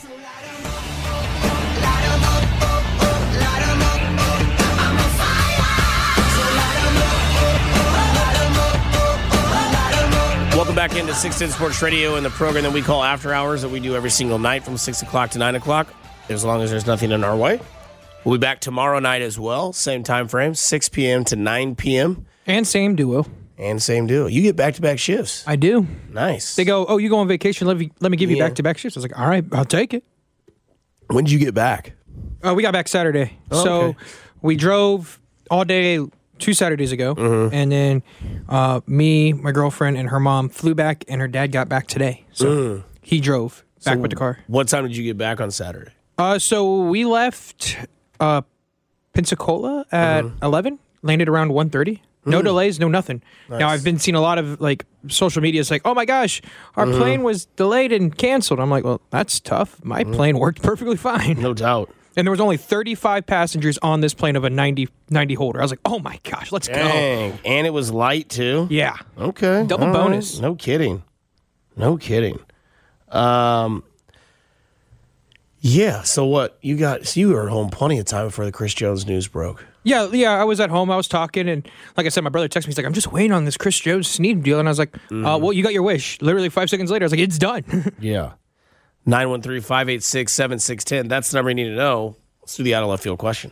Welcome back into 610 Sports Radio and the program that we call After Hours that we do every single night from 6 o'clock to 9 o'clock, as long as there's nothing in our way. We'll be back tomorrow night as well, same time frame, 6 p.m. to 9 p.m. And same duo. You get back-to-back shifts. I do. Nice. They go, oh, you go on vacation, let me give you back-to-back shifts. I was like, all right, I'll take it. When did you get back? We got back Saturday. Oh, so okay. we drove all day 2 Saturdays ago, and then me, my girlfriend, and her mom flew back, and her dad got back today. So he drove back with the car. What time did you get back on Saturday? So we left Pensacola at 11, landed around 1:30. No delays, no nothing. Nice. Now, I've been seeing a lot of like social media. It's like, oh my gosh, our plane was delayed and canceled. I'm like, well, that's tough. My plane worked perfectly fine. No doubt. And there was only 35 passengers on this plane of a 90 holder. I was like, oh my gosh, let's go. And it was light too? Yeah. Okay. Double All bonus. Right. No kidding. Yeah, so what? You were home plenty of time before the Chris Jones news broke. Yeah, I was at home. I was talking, and like I said, my brother texted me. He's like, I'm just waiting on this Chris Jones Snead deal. And I was like, well, you got your wish. Literally 5 seconds later, I was like, it's done. Yeah. 913-586-7610. That's the number you need to know. Let's do the out of left field question.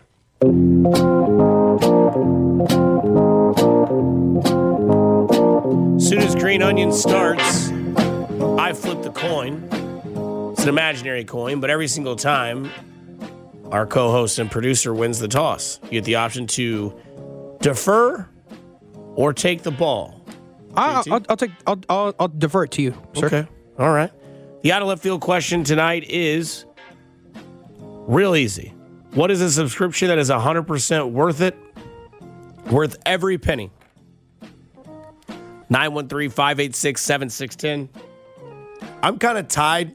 Soon as Green Onion starts, I flip the coin. It's an imaginary coin, but every single time, our co-host and producer wins the toss. You get the option to defer or take the ball. I'll defer it to you, sir. Okay. All right. The out of left field question tonight is real easy. What is a subscription that is 100% worth it? Worth every penny. 913-586-7610. I'm kind of tied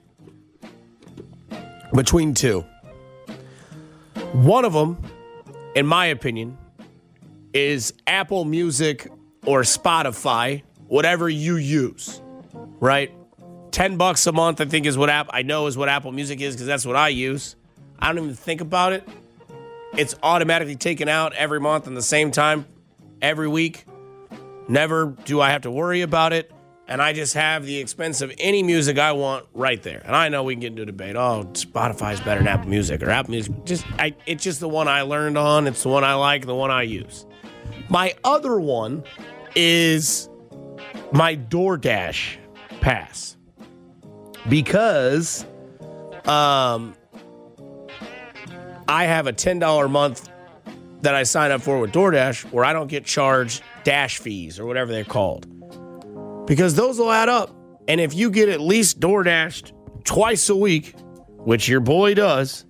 between two. One of them, in my opinion, is Apple Music or Spotify, whatever you use, right? $10 a month, I think, is what Apple Music is because that's what I use. I don't even think about it. It's automatically taken out every month and the same time every week. Never do I have to worry about it. And I just have the expense of any music I want right there. And I know we can get into a debate. Oh, Spotify's better than Apple Music or Apple Music. It's just the one I learned on. It's the one I like, the one I use. My other one is my DoorDash pass. Because I have a $10 a month that I sign up for with DoorDash where I don't get charged dash fees or whatever they're called. Because those will add up. And if you get at least DoorDashed twice a week, which your boy does,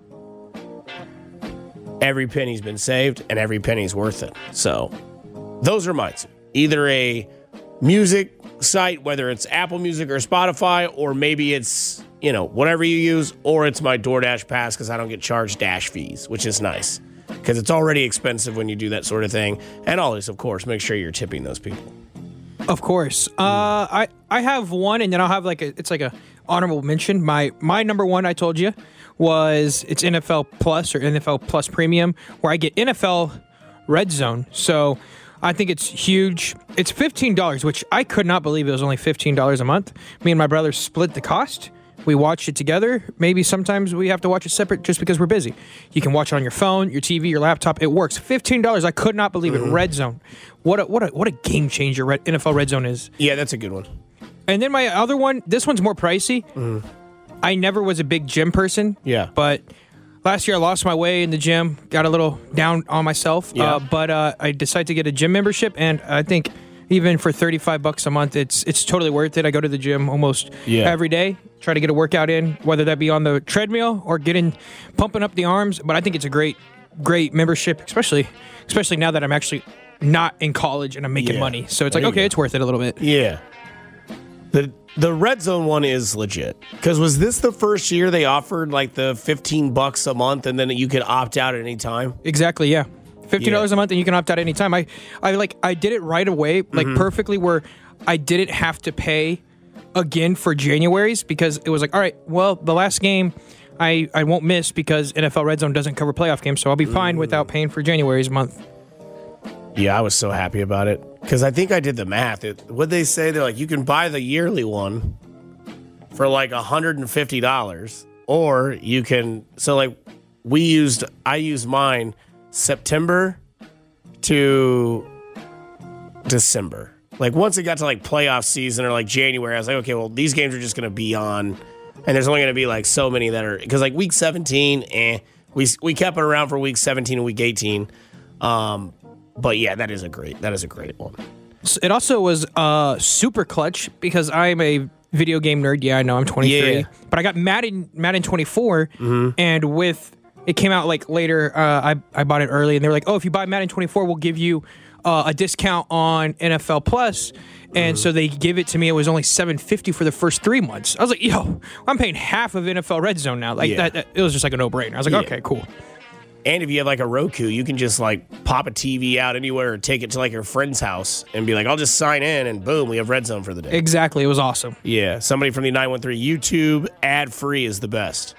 every penny's been saved and every penny's worth it. So those are mine. Either a music site, whether it's Apple Music or Spotify, or maybe it's, whatever you use, or it's my DoorDash pass because I don't get charged dash fees, which is nice. Because it's already expensive when you do that sort of thing. And always, of course, make sure you're tipping those people. Of course. I have one, and then I'll have it's like a honorable mention. My number one, I told you, it's NFL Plus or NFL Plus Premium, where I get NFL Red Zone. So I think it's huge. It's $15, which I could not believe it was only $15 a month. Me and my brother split the cost. We watch it together. Maybe sometimes we have to watch it separate just because we're busy. You can watch it on your phone, your TV, your laptop. It works. $15. I could not believe it. Red Zone. What a game changer NFL Red Zone is. Yeah, that's a good one. And then my other one, this one's more pricey. I never was a big gym person. Yeah. But last year I lost my way in the gym, got a little down on myself. Yeah. But I decided to get a gym membership, and I think even for $35 a month, it's totally worth it. I go to the gym almost every day, try to get a workout in, whether that be on the treadmill or pumping up the arms. But I think it's a great membership, especially now that I'm actually not in college and I'm making money. So it's it's worth it a little bit. Yeah. The Red Zone one is legit. Because was this the first year they offered like the $15 a month and then you could opt out at any time? Exactly, yeah. $15 a month and you can opt out anytime. I did it right away, perfectly, where I didn't have to pay again for January's because it was like, all right, well, the last game I won't miss because NFL Red Zone doesn't cover playoff games, so I'll be fine without paying for January's month. Yeah, I was so happy about it because I think I did the math. What'd they say? They're like, you can buy the yearly one for like $150, or you can. So like, I used mine September to December. Like once it got to like playoff season or like January, I was like, okay, well these games are just going to be on, and there's only going to be like so many that are because like week 17, we kept it around for week 17 and week 18. But yeah, that is a great one. It also was super clutch because I'm a video game nerd. Yeah, I know I'm 23, but I got Madden 24, and with it came out like later. I bought it early, and they were like, "Oh, if you buy Madden 24, we'll give you a discount on NFL Plus." And so they give it to me. It was only $7.50 for the first 3 months. I was like, "Yo, I'm paying half of NFL Red Zone now." Like that, it was just like a no-brainer. I was like, "Okay, cool." And if you have like a Roku, you can just like pop a TV out anywhere or take it to like your friend's house and be like, I'll just sign in and boom, we have Red Zone for the day. Exactly. It was awesome. Yeah. Somebody from the 913 YouTube ad free is the best.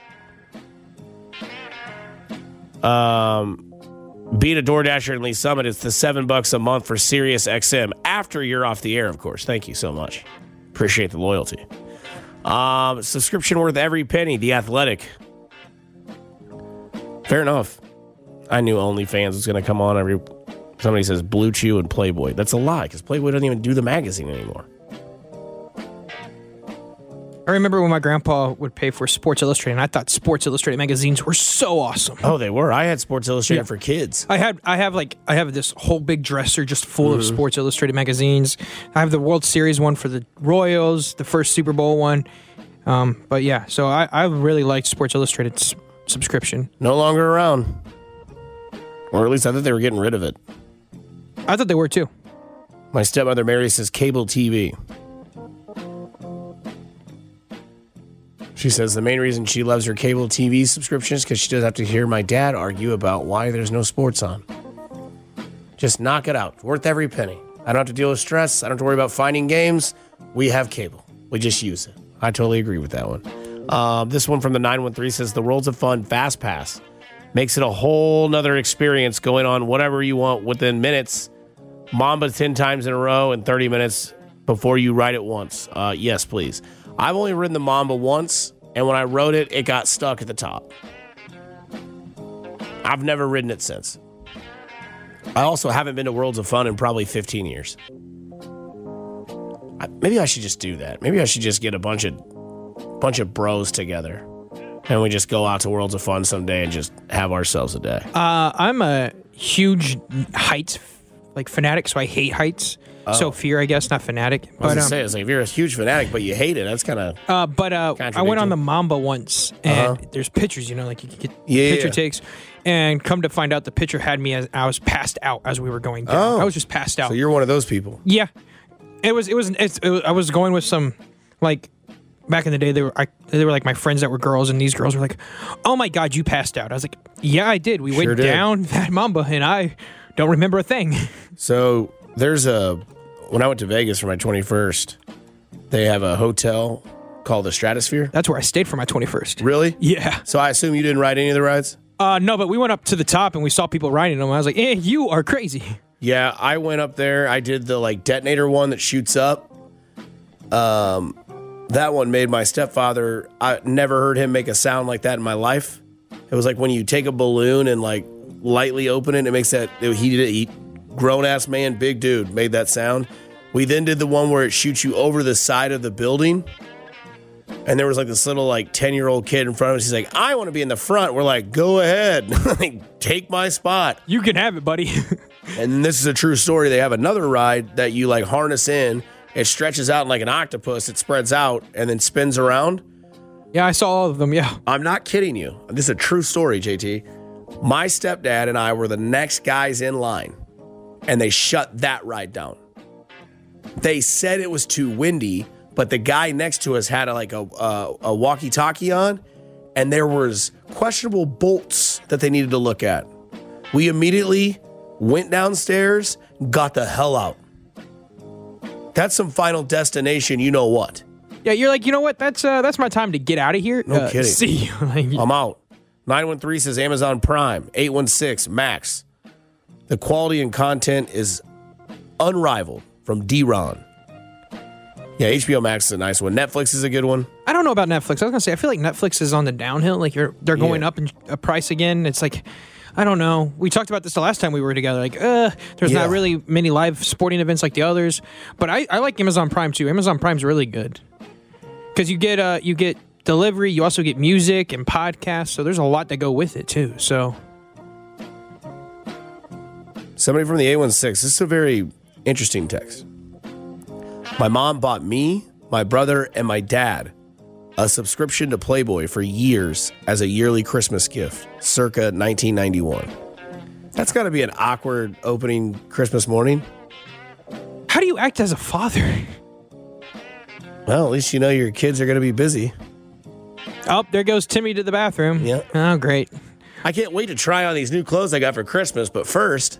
Being a DoorDasher in Lee Summit, it's the $7 a month for Sirius XM after you're off the air, of course. Thank you so much. Appreciate the loyalty. Subscription worth every penny. The Athletic. Fair enough. I knew OnlyFans was going to come on every. Somebody says Blue Chew and Playboy. That's a lie because Playboy doesn't even do the magazine anymore. I remember when my grandpa would pay for Sports Illustrated, and I thought Sports Illustrated magazines were so awesome. Oh, they were. I had Sports Illustrated for kids. I have this whole big dresser just full of Sports Illustrated magazines. I have the World Series one for the Royals, the first Super Bowl one. But yeah, so I really liked Sports Illustrated's subscription. No longer around. Or at least I thought they were getting rid of it. I thought they were too. My stepmother Mary says cable TV. She says the main reason she loves her cable TV subscription is because she doesn't have to hear my dad argue about why there's no sports on. Just knock it out. Worth every penny. I don't have to deal with stress. I don't have to worry about finding games. We have cable. We just use it. I totally agree with that one. This one from the 913 says the Worlds of Fun Fast Pass makes it a whole nother experience going on whatever you want within minutes. Mamba 10 times in a row in 30 minutes before you ride it once. Yes, please. I've only ridden the Mamba once, and when I rode it, it got stuck at the top. I've never ridden it since. I also haven't been to Worlds of Fun in probably 15 years. Maybe I should just do that. Maybe I should just get a bunch of bros together, and we just go out to Worlds of Fun someday and just have ourselves a day. I'm a huge heights fanatic, so I hate heights. So fear, I guess, not fanatic. I was going to say, it's like if you're a huge fanatic, but you hate it, that's kind of. But I went on the Mamba once, and there's pictures, like you can get picture takes, and come to find out, the picture had me as I was passed out as we were going down. I was just passed out. So you're one of those people. Yeah, I was going with some like. Back in the day, they were like my friends that were girls, and these girls were like, "Oh my God, you passed out." I was like, "Yeah, I did. We went down that Mamba, and I don't remember a thing." So when I went to Vegas for my 21st, they have a hotel called the Stratosphere. That's where I stayed for my 21st. Really? Yeah. So I assume you didn't ride any of the rides? No, but we went up to the top and we saw people riding them. I was like, you are crazy. Yeah, I went up there. I did the detonator one that shoots up. That one made my stepfather, I never heard him make a sound like that in my life. It was like when you take a balloon and lightly open it, it makes that, he grown-ass man, big dude, made that sound. We then did the one where it shoots you over the side of the building. And there was this little 10-year-old kid in front of us. He's like, I want to be in the front. We're like, go ahead. Take my spot. You can have it, buddy. And this is a true story. They have another ride that you harness in. It stretches out like an octopus. It spreads out and then spins around. Yeah, I saw all of them, yeah. I'm not kidding you. This is a true story, JT. My stepdad and I were the next guys in line, and they shut that ride down. They said it was too windy, but the guy next to us had a walkie-talkie on, and there was questionable bolts that they needed to look at. We immediately went downstairs, got the hell out. That's some Final Destination, you know what. Yeah, you're like, you know what? That's my time to get out of here. No kidding. See you. Like, I'm out. 913 says Amazon Prime. 816 Max. The quality and content is unrivaled from D-Ron. Yeah, HBO Max is a nice one. Netflix is a good one. I don't know about Netflix. I was gonna say I feel like Netflix is on the downhill. Like they're going Yeah. up in a price again. It's like I don't know. We talked about this the last time we were together. Like, there's not really many live sporting events like the others. But I like Amazon Prime too. Amazon Prime's really good because you get delivery. You also get music and podcasts. So there's a lot that go with it too. So Somebody from the 816. This is a very interesting text. My mom bought me, my brother, and my dad a subscription to Playboy for years as a yearly Christmas gift, circa 1991. That's got to be an awkward opening Christmas morning. how do you act as a father? Well, at least you know your kids are going to be busy. Oh, there goes Timmy to the bathroom. Yeah. Oh, great. I can't wait to try on these new clothes I got for Christmas, but first,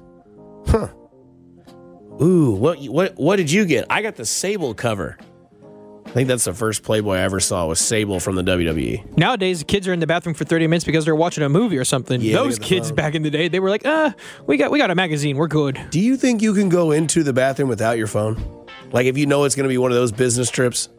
Ooh, what did you get? I got the Sable cover. I think that's the first Playboy I ever saw was Sable from the WWE. Nowadays, the kids are in the bathroom for 30 minutes because they're watching a movie or something. Yeah, Those kids back in the day, they were like, we got a magazine. We're good. Do you think you can go into the bathroom without your phone? Like if you know it's going to be one of those business trips?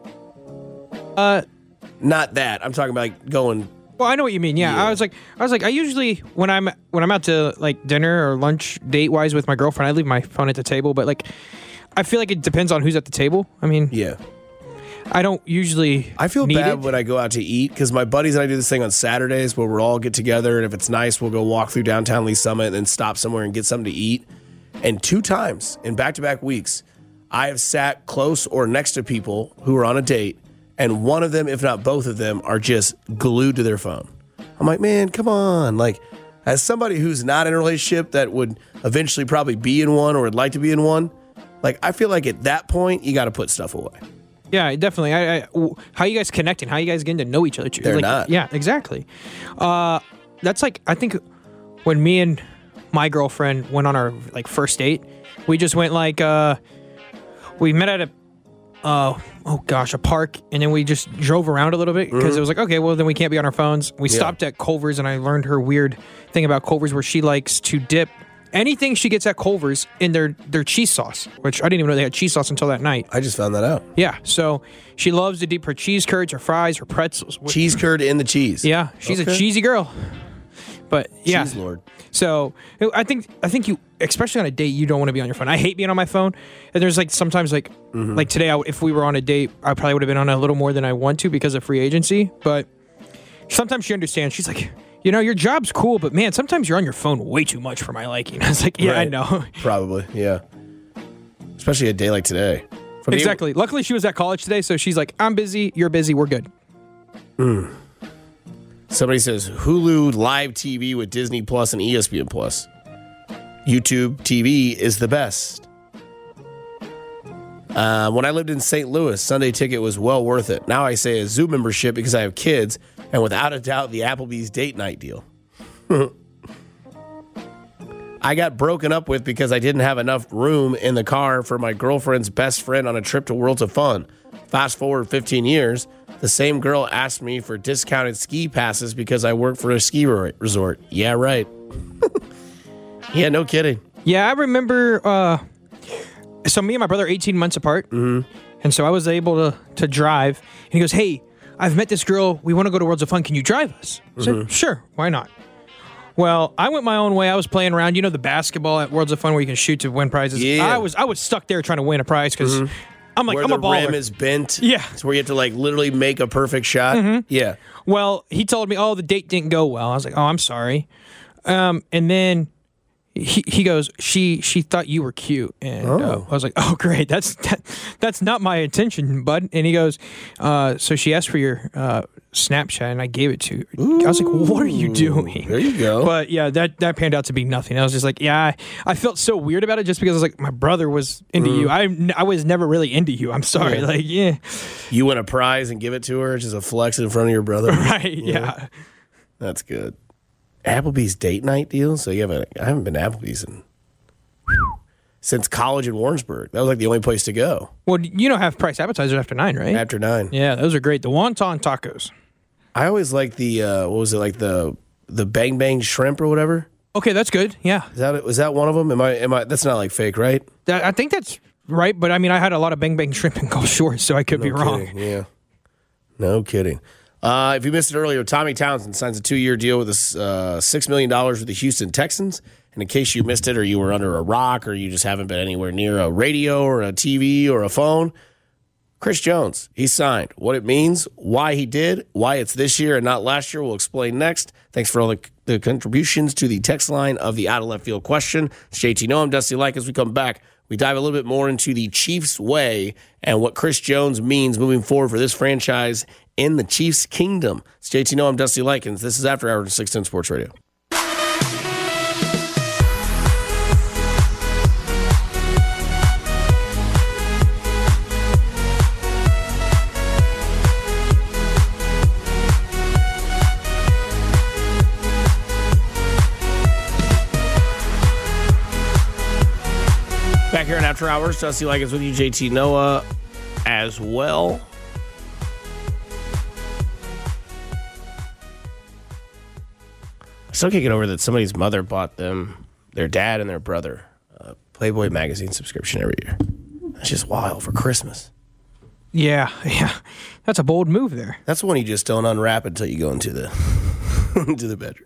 Not that. I'm talking about like going. Well, I know what you mean. Yeah. I was like, I usually when I'm out to like dinner or lunch date wise with my girlfriend, I leave my phone at the table. But like, I feel like it depends on who's at the table. I mean, Yeah. I don't usually. I feel need bad it. when I go out to eat because my buddies and I do this thing on Saturdays where we'll all get together, and if it's nice, we'll go walk through downtown Lee Summit and then stop somewhere and get something to eat. And 2 times in back-to-back weeks, I have sat close or next to people who are on a date, and one of them, if not both of them, are just glued to their phone. I'm like, man, come on. Like, as somebody who's not in a relationship that would eventually probably be in one or would like to be in one, like, I feel like at that point, you got to put stuff away. Yeah, definitely. How you guys connecting? How you guys getting to know each other? They're like, not. Yeah, exactly. That's like I think when me and my girlfriend went on our like first date, we just went like we met at a park, and then we just drove around a little bit because it was like, okay, well then we can't be on our phones. We stopped at Culver's, and I learned her weird thing about Culver's where she likes to dip anything she gets at Culver's in their cheese sauce, which I didn't even know they had cheese sauce until that night. I just found that out. Yeah, so she loves to dip her cheese curds, her fries, her pretzels. Cheese curd in the cheese. Yeah, she's a Okay. cheesy girl. But yeah, Cheese Lord. so I think you, especially on a date, you don't want to be on your phone. I hate being on my phone. And there's like sometimes like like today, if we were on a date, I probably would have been on a little more than I want to because of free agency. But sometimes she understands. She's like, you know, your job's cool, but man, sometimes you're on your phone way too much for my liking. I was like, yeah, I Right. know. Probably, yeah. Especially a day like today. From the- Exactly. Luckily, she was at college today, so she's like, I'm busy, you're busy, we're good. Somebody says Hulu Live TV with Disney Plus and ESPN Plus. YouTube TV is the best. When I lived in St. Louis, Sunday ticket was well worth it. Now I say a Zoo membership because I have kids, and without a doubt, the Applebee's date night deal. I got broken up with because I didn't have enough room in the car for my girlfriend's best friend on a trip to Worlds of Fun. Fast forward 15 years, the same girl asked me for discounted ski passes because I work for a ski resort. Yeah, right. Yeah, no kidding. Yeah, I remember. So me and my brother are 18 months apart, and so I was able to drive. And he goes, "Hey, I've met this girl. We want to go to Worlds of Fun. Can you drive us?" I said, "Sure, why not?" Well, I went my own way. I was playing around. You know the basketball at Worlds of Fun where you can shoot to win prizes. Yeah. I was stuck there trying to win a prize because I'm like Where I'm the a baller. rim is bent. Yeah. It's where you have to like literally make a perfect shot. Yeah. Well, he told me, "Oh, the date didn't go well." I was like, "Oh, I'm sorry." And then he goes, "She thought you were cute," and I was like, "Oh, great, that's not my intention, bud." And he goes, "So she asked for your Snapchat, and I gave it to her." I was like, "What are you doing?" There you go. But yeah, that panned out to be nothing. I was just like, yeah, I felt so weird about it just because I was like, my brother was into you. I was never really into you. I'm sorry. Yeah. Like, yeah, You win a prize and give it to her, just a flex in front of your brother. right, yeah. That's good. Applebee's date night deal. So I haven't been to Applebee's in since college in Warrensburg. That was like the only place to go. Well, you don't have price appetizers after 9, right? After 9. Yeah, those are great. The wonton tacos. I always like the what was it, like the bang bang shrimp or whatever. Okay, that's good. Yeah. Was that one of them? Am I that's not like fake, right? I think that's right, but I mean I had a lot of bang bang shrimp in Gulf Shores, so I could be wrong. Yeah. No kidding. If you missed it earlier, Tommy Townsend signs a 2-year deal with us, $6 million with the Houston Texans. And in case you missed it or you were under a rock or you just haven't been anywhere near a radio or a TV or a phone, Chris Jones, he signed. What it means, why he did, why it's this year and not last year, we'll explain next. Thanks for all the contributions to the text line of the out of left field question. It's JT Noam, Dusty Like. As we come back, we dive a little bit more into the Chiefs' way and what Chris Jones means moving forward for this franchise in the Chiefs' kingdom. It's JT Noam, Dusty Likens. This is After Hours on 610 Sports Radio. Back here in After Hours, Dusty Likens with you, JT Noah as well. I still can't get over that somebody's mother bought them, their dad and their brother, a Playboy magazine subscription every year. That's just wild for Christmas. Yeah. That's a bold move there. That's one you just don't unwrap until you go into the into the bedroom.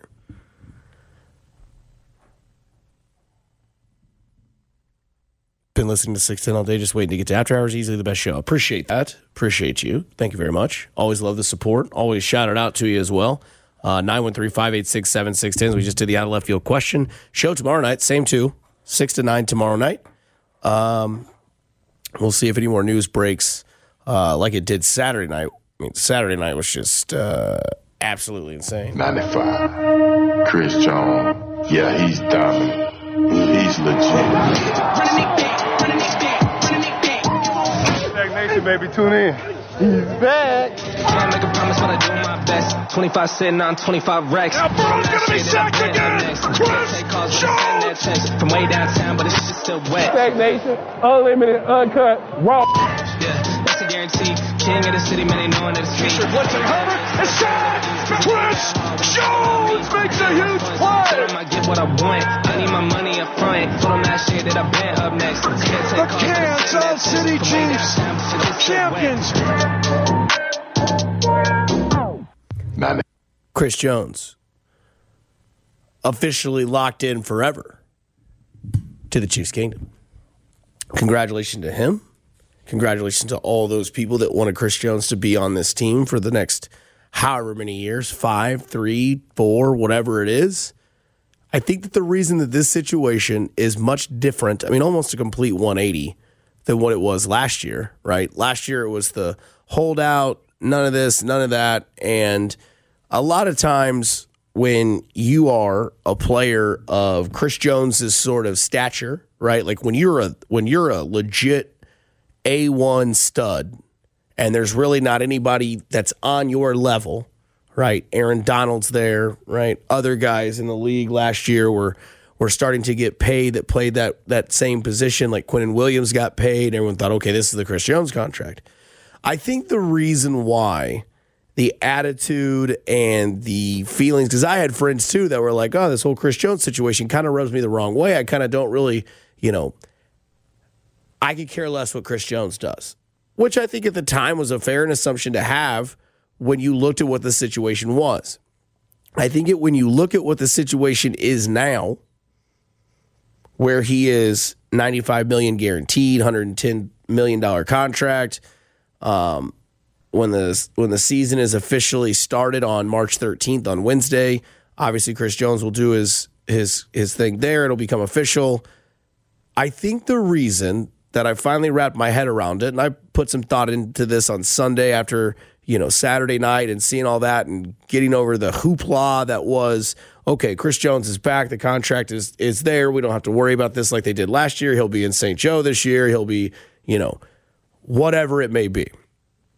Been listening to 610 all day, just waiting to get to After Hours. Easily the best show. Appreciate that. Appreciate you. Thank you very much. Always love the support. Always shout it out to you as well. 913-586-7610. We just did the out of left field question. Show tomorrow night, same 6 to 9 tomorrow night. We'll see if any more news breaks like it did Saturday night. I mean, Saturday night was just absolutely insane. 95. Chris Jones. Yeah, he's dominant. He's legit. Nation, baby, tune in. He's back. Can't make a promise, but I do my best. 25 sitting on 25 racks. Now, Burrow's gonna be sacked again. Chris Jones. From way downtown, but it's just still wet. Back Nation, unlimited, uncut, raw. Yeah, that's a guarantee. King of the city, man, they knowing that it's me. Blitzer Herbert is sacked. Chris Jones makes a huge play. I get what I want. I need my money up front. For them last year that I've been up next. The Kansas City Chiefs, champions. Chris Jones officially locked in forever to the Chiefs kingdom. Congratulations to him. Congratulations to all those people that wanted Chris Jones to be on this team for the next however many years, 5, 3, 4, whatever it is. I think that the reason that this situation is much different, I mean, almost a complete 180 than what it was last year, right? Last year it was the holdout, none of this, none of that. And a lot of times when you are a player of Chris Jones's sort of stature, right? Like when you're a legit A1 stud and there's really not anybody that's on your level, right? Aaron Donald's there, right? Other guys in the league last year were starting to get paid that played that same position. Like Quinnen Williams got paid. Everyone thought, okay, this is the Chris Jones contract. I think the reason why the attitude and the feelings, because I had friends too that were like, oh, this whole Chris Jones situation kind of rubs me the wrong way. I kind of don't really, I could care less what Chris Jones does, which I think at the time was a fair assumption to have when you looked at what the situation was. I think when you look at what the situation is now, where he is $95 million guaranteed, $110 million contract, when the season is officially started on March 13th on Wednesday, obviously Chris Jones will do his thing there. It'll become official. I think the reason that I finally wrapped my head around it, and I put some thought into this on Sunday after Saturday night and seeing all that and getting over the hoopla that was, okay, Chris Jones is back. The contract is there. We don't have to worry about this like they did last year. He'll be in St. Joe this year. He'll be, whatever it may be.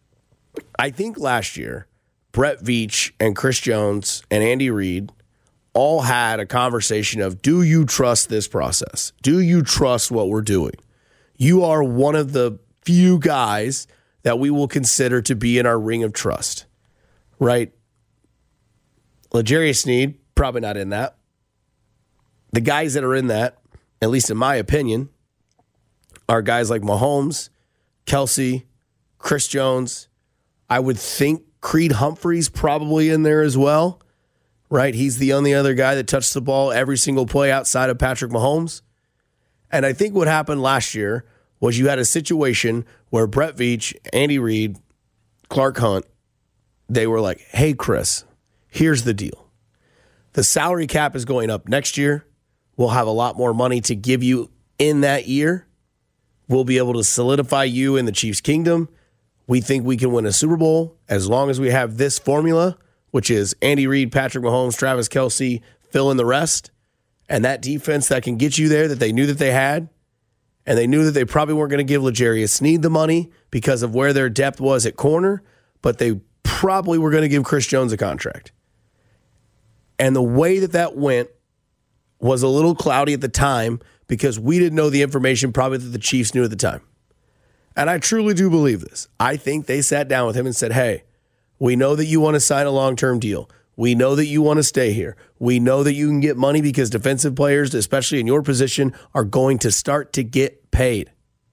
I think last year, Brett Veach and Chris Jones and Andy Reid all had a conversation of, do you trust this process? Do you trust what we're doing? You are one of the few guys that we will consider to be in our ring of trust, right? L'Jarius Sneed, probably not in that. The guys that are in that, at least in my opinion, are guys like Mahomes, Kelsey, Chris Jones. I would think Creed Humphrey's probably in there as well, right? He's the only other guy that touched the ball every single play outside of Patrick Mahomes. And I think what happened last year was you had a situation where Brett Veach, Andy Reid, Clark Hunt, they were like, hey, Chris, here's the deal. The salary cap is going up next year. We'll have a lot more money to give you in that year. We'll be able to solidify you in the Chiefs' kingdom. We think we can win a Super Bowl as long as we have this formula, which is Andy Reid, Patrick Mahomes, Travis Kelce, fill in the rest, and that defense that can get you there that they knew that they had, and they knew that they probably weren't going to give L'Jarius Sneed the money because of where their depth was at corner, but they probably were going to give Chris Jones a contract. And the way that went was a little cloudy at the time because we didn't know the information probably that the Chiefs knew at the time. And I truly do believe this. I think they sat down with him and said, hey, we know that you want to sign a long-term deal. We know that you want to stay here. We know that you can get money because defensive players, especially in your position, are going to start to get paid.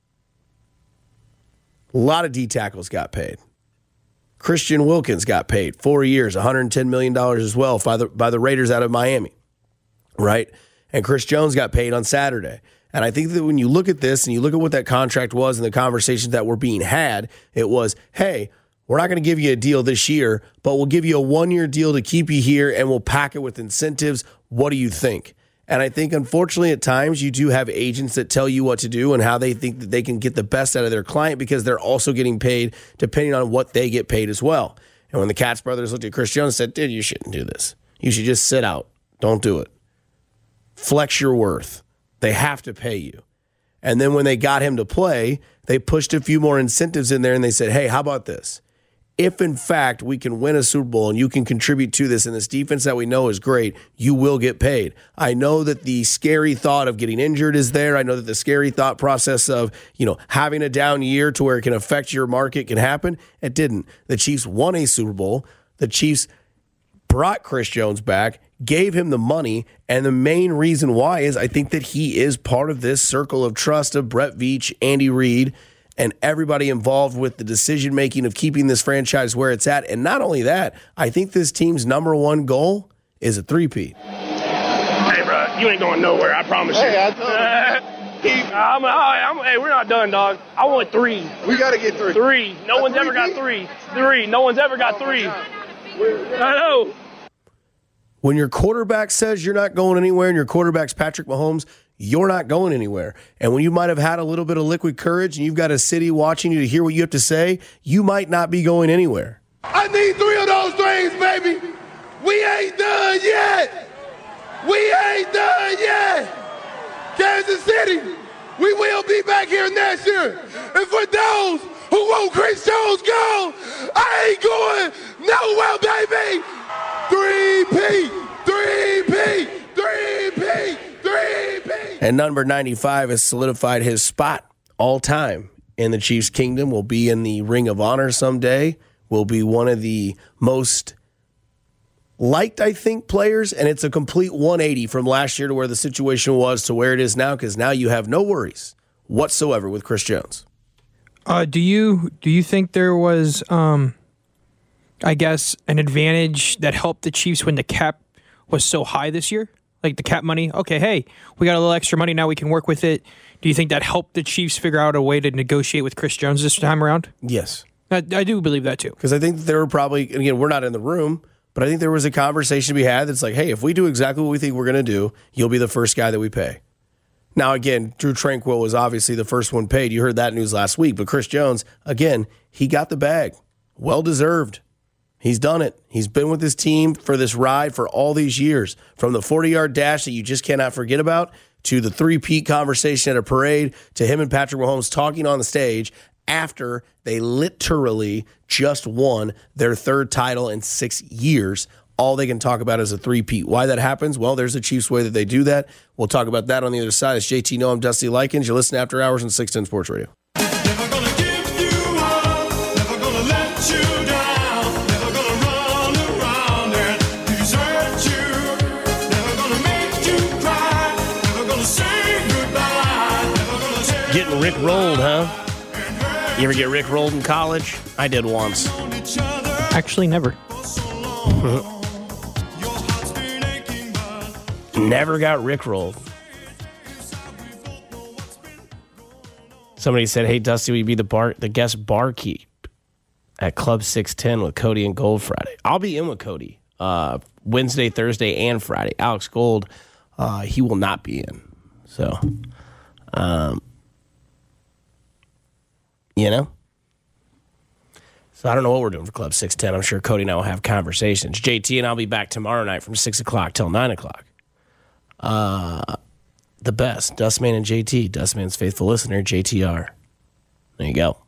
A lot of D tackles got paid. Christian Wilkins got paid 4 years, $110 million as well by the Raiders out of Miami, right? And Chris Jones got paid on Saturday. And I think that when you look at this and you look at what that contract was and the conversations that were being had, it was, hey, we're not going to give you a deal this year, but we'll give you a 1-year deal to keep you here and we'll pack it with incentives. What do you think? And I think, unfortunately, at times you do have agents that tell you what to do and how they think that they can get the best out of their client because they're also getting paid depending on what they get paid as well. And when the Katz brothers looked at Chris Jones and said, dude, you shouldn't do this. You should just sit out. Don't do it. Flex your worth. They have to pay you. And then when they got him to play, they pushed a few more incentives in there and they said, hey, how about this? If, in fact, we can win a Super Bowl and you can contribute to this and this defense that we know is great, you will get paid. I know that the scary thought of getting injured is there. I know that the scary thought process of, having a down year to where it can affect your market can happen. It didn't. The Chiefs won a Super Bowl. The Chiefs brought Chris Jones back, gave him the money, and the main reason why is I think that he is part of this circle of trust of Brett Veach, Andy Reid, and everybody involved with the decision-making of keeping this franchise where it's at. And not only that, I think this team's number one goal is a three-peat. Hey, bro, you ain't going nowhere, I promise you. Hey, we're not done, dog. I want 3. We got to get 3. 3. No one's ever got 3. 3. No one's ever got 3. I know. When your quarterback says you're not going anywhere and your quarterback's Patrick Mahomes, you're not going anywhere. And when you might have had a little bit of liquid courage and you've got a city watching you to hear what you have to say, you might not be going anywhere. I need 3 of those things, baby. We ain't done yet. We ain't done yet. Kansas City, we will be back here next year. And for those who want Chris Jones gone, I ain't going nowhere, baby. 3P, 3P, 3P, 3P. And number 95 has solidified his spot all time in the Chiefs' kingdom. Will be in the Ring of Honor someday. Will be one of the most liked, I think, players. And it's a complete 180 from last year to where the situation was to where it is now, because now you have no worries whatsoever with Chris Jones. Do you think there was, I guess, an advantage that helped the Chiefs when the cap was so high this year? Like the cap money? Okay, hey, we got a little extra money, now we can work with it. Do you think that helped the Chiefs figure out a way to negotiate with Chris Jones this time around? Yes. I do believe that too. Because I think there were probably, again, we're not in the room, but I think there was a conversation to be had that's like, hey, if we do exactly what we think we're going to do, you'll be the first guy that we pay. Now, again, Drew Tranquill was obviously the first one paid. You heard that news last week. But Chris Jones, again, he got the bag. Well-deserved. He's done it. He's been with his team for this ride for all these years. From the 40-yard dash that you just cannot forget about, to the three-peat conversation at a parade, to him and Patrick Mahomes talking on the stage after they literally just won their 3rd title in 6 years. all they can talk about is a three-peat. Why that happens? Well, there's a Chiefs way that they do that. We'll talk about that on the other side. It's JT No, I'm Dusty Likens. You listen to After Hours on 610 Sports Radio. Never gonna give you up, never gonna let you down, never gonna run around and desert you, never gonna make you cry, never gonna say goodbye, never gonna tell Getting Rick rolled, huh? You ever get Rick rolled in college? I did once. each other Actually, never. for so long. Your heart's been aching, but Never got Rick rolled. Somebody said, "Hey Dusty, will you be the guest barkeep at Club 610 with Cody and Gold Friday?" I'll be in with Cody Wednesday, Thursday, and Friday. Alex Gold, he will not be in. So, you know. So I don't know what we're doing for Club 610. I'm sure Cody and I will have conversations. JT and I'll be back tomorrow night from 6 o'clock till 9 o'clock. The best, Dustman and JT. Dustman's faithful listener, JTR. There you go.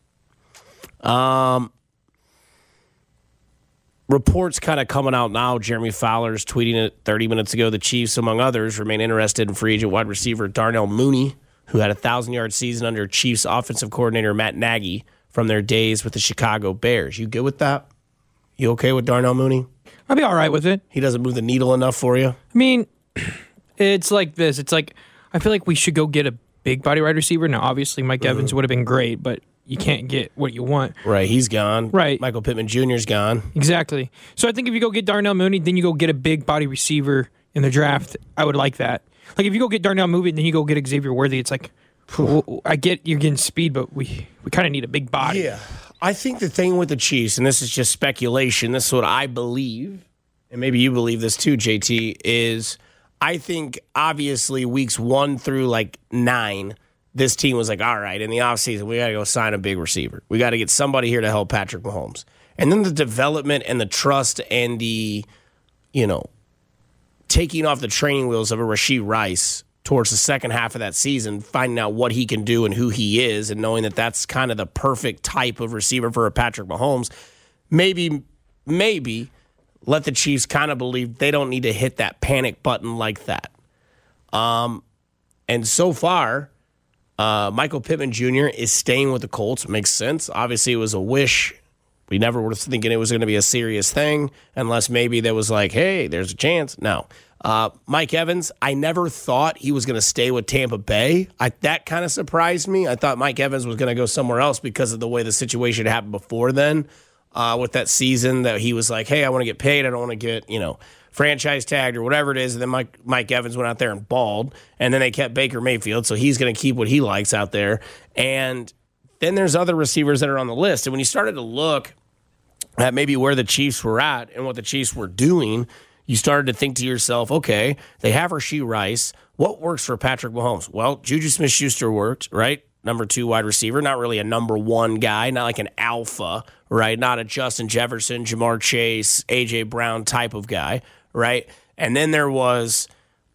Reports kind of coming out now. Jeremy Fowler's tweeting it 30 minutes ago. The Chiefs, among others, remain interested in free agent wide receiver Darnell Mooney, who had a 1,000-yard season under Chiefs offensive coordinator Matt Nagy from their days with the Chicago Bears. You good with that? You okay with Darnell Mooney? I'll be all right with it. He doesn't move the needle enough for you? I mean, it's like this. It's like, I feel like we should go get a big body wide receiver. Now, obviously, Mike Evans would have been great, but you can't get what you want. Right, he's gone. Right. Michael Pittman Jr.'s gone. Exactly. So I think if you go get Darnell Mooney, then you go get a big body receiver in the draft. I would like that. Like, if you go get Darnell Mooney, then you go get Xavier Worthy, it's like, well, I get you're getting speed, but we kind of need a big body. Yeah. I think the thing with the Chiefs, and this is just speculation, this is what I believe, and maybe you believe this too, JT, is I think obviously weeks 1 through 9, this team was like, all right, in the offseason, we got to go sign a big receiver. We got to get somebody here to help Patrick Mahomes. And then the development and the trust and the, taking off the training wheels of a Rashee Rice towards the second half of that season, finding out what he can do and who he is, and knowing that that's kind of the perfect type of receiver for a Patrick Mahomes, maybe let the Chiefs kind of believe they don't need to hit that panic button like that. And so far, Michael Pittman Jr. is staying with the Colts. Makes sense. Obviously, it was a wish. We never were thinking it was going to be a serious thing, unless maybe there was like, hey, there's a chance. No. Mike Evans, I never thought he was going to stay with Tampa Bay. That kind of surprised me. I thought Mike Evans was going to go somewhere else because of the way the situation happened before then with that season that he was like, hey, I want to get paid. I don't want to get, franchise tagged or whatever it is. And then Mike Evans went out there and balled. And then they kept Baker Mayfield, so he's going to keep what he likes out there. And then there's other receivers that are on the list. And when you started to look at maybe where the Chiefs were at and what the Chiefs were doing, you started to think to yourself, okay, they have Rashee Rice. What works for Patrick Mahomes? Well, Juju Smith-Schuster worked, right? Number 2 wide receiver, not really a number 1 guy, not like an alpha, right? Not a Justin Jefferson, Jamar Chase, A.J. Brown type of guy, right? And then there was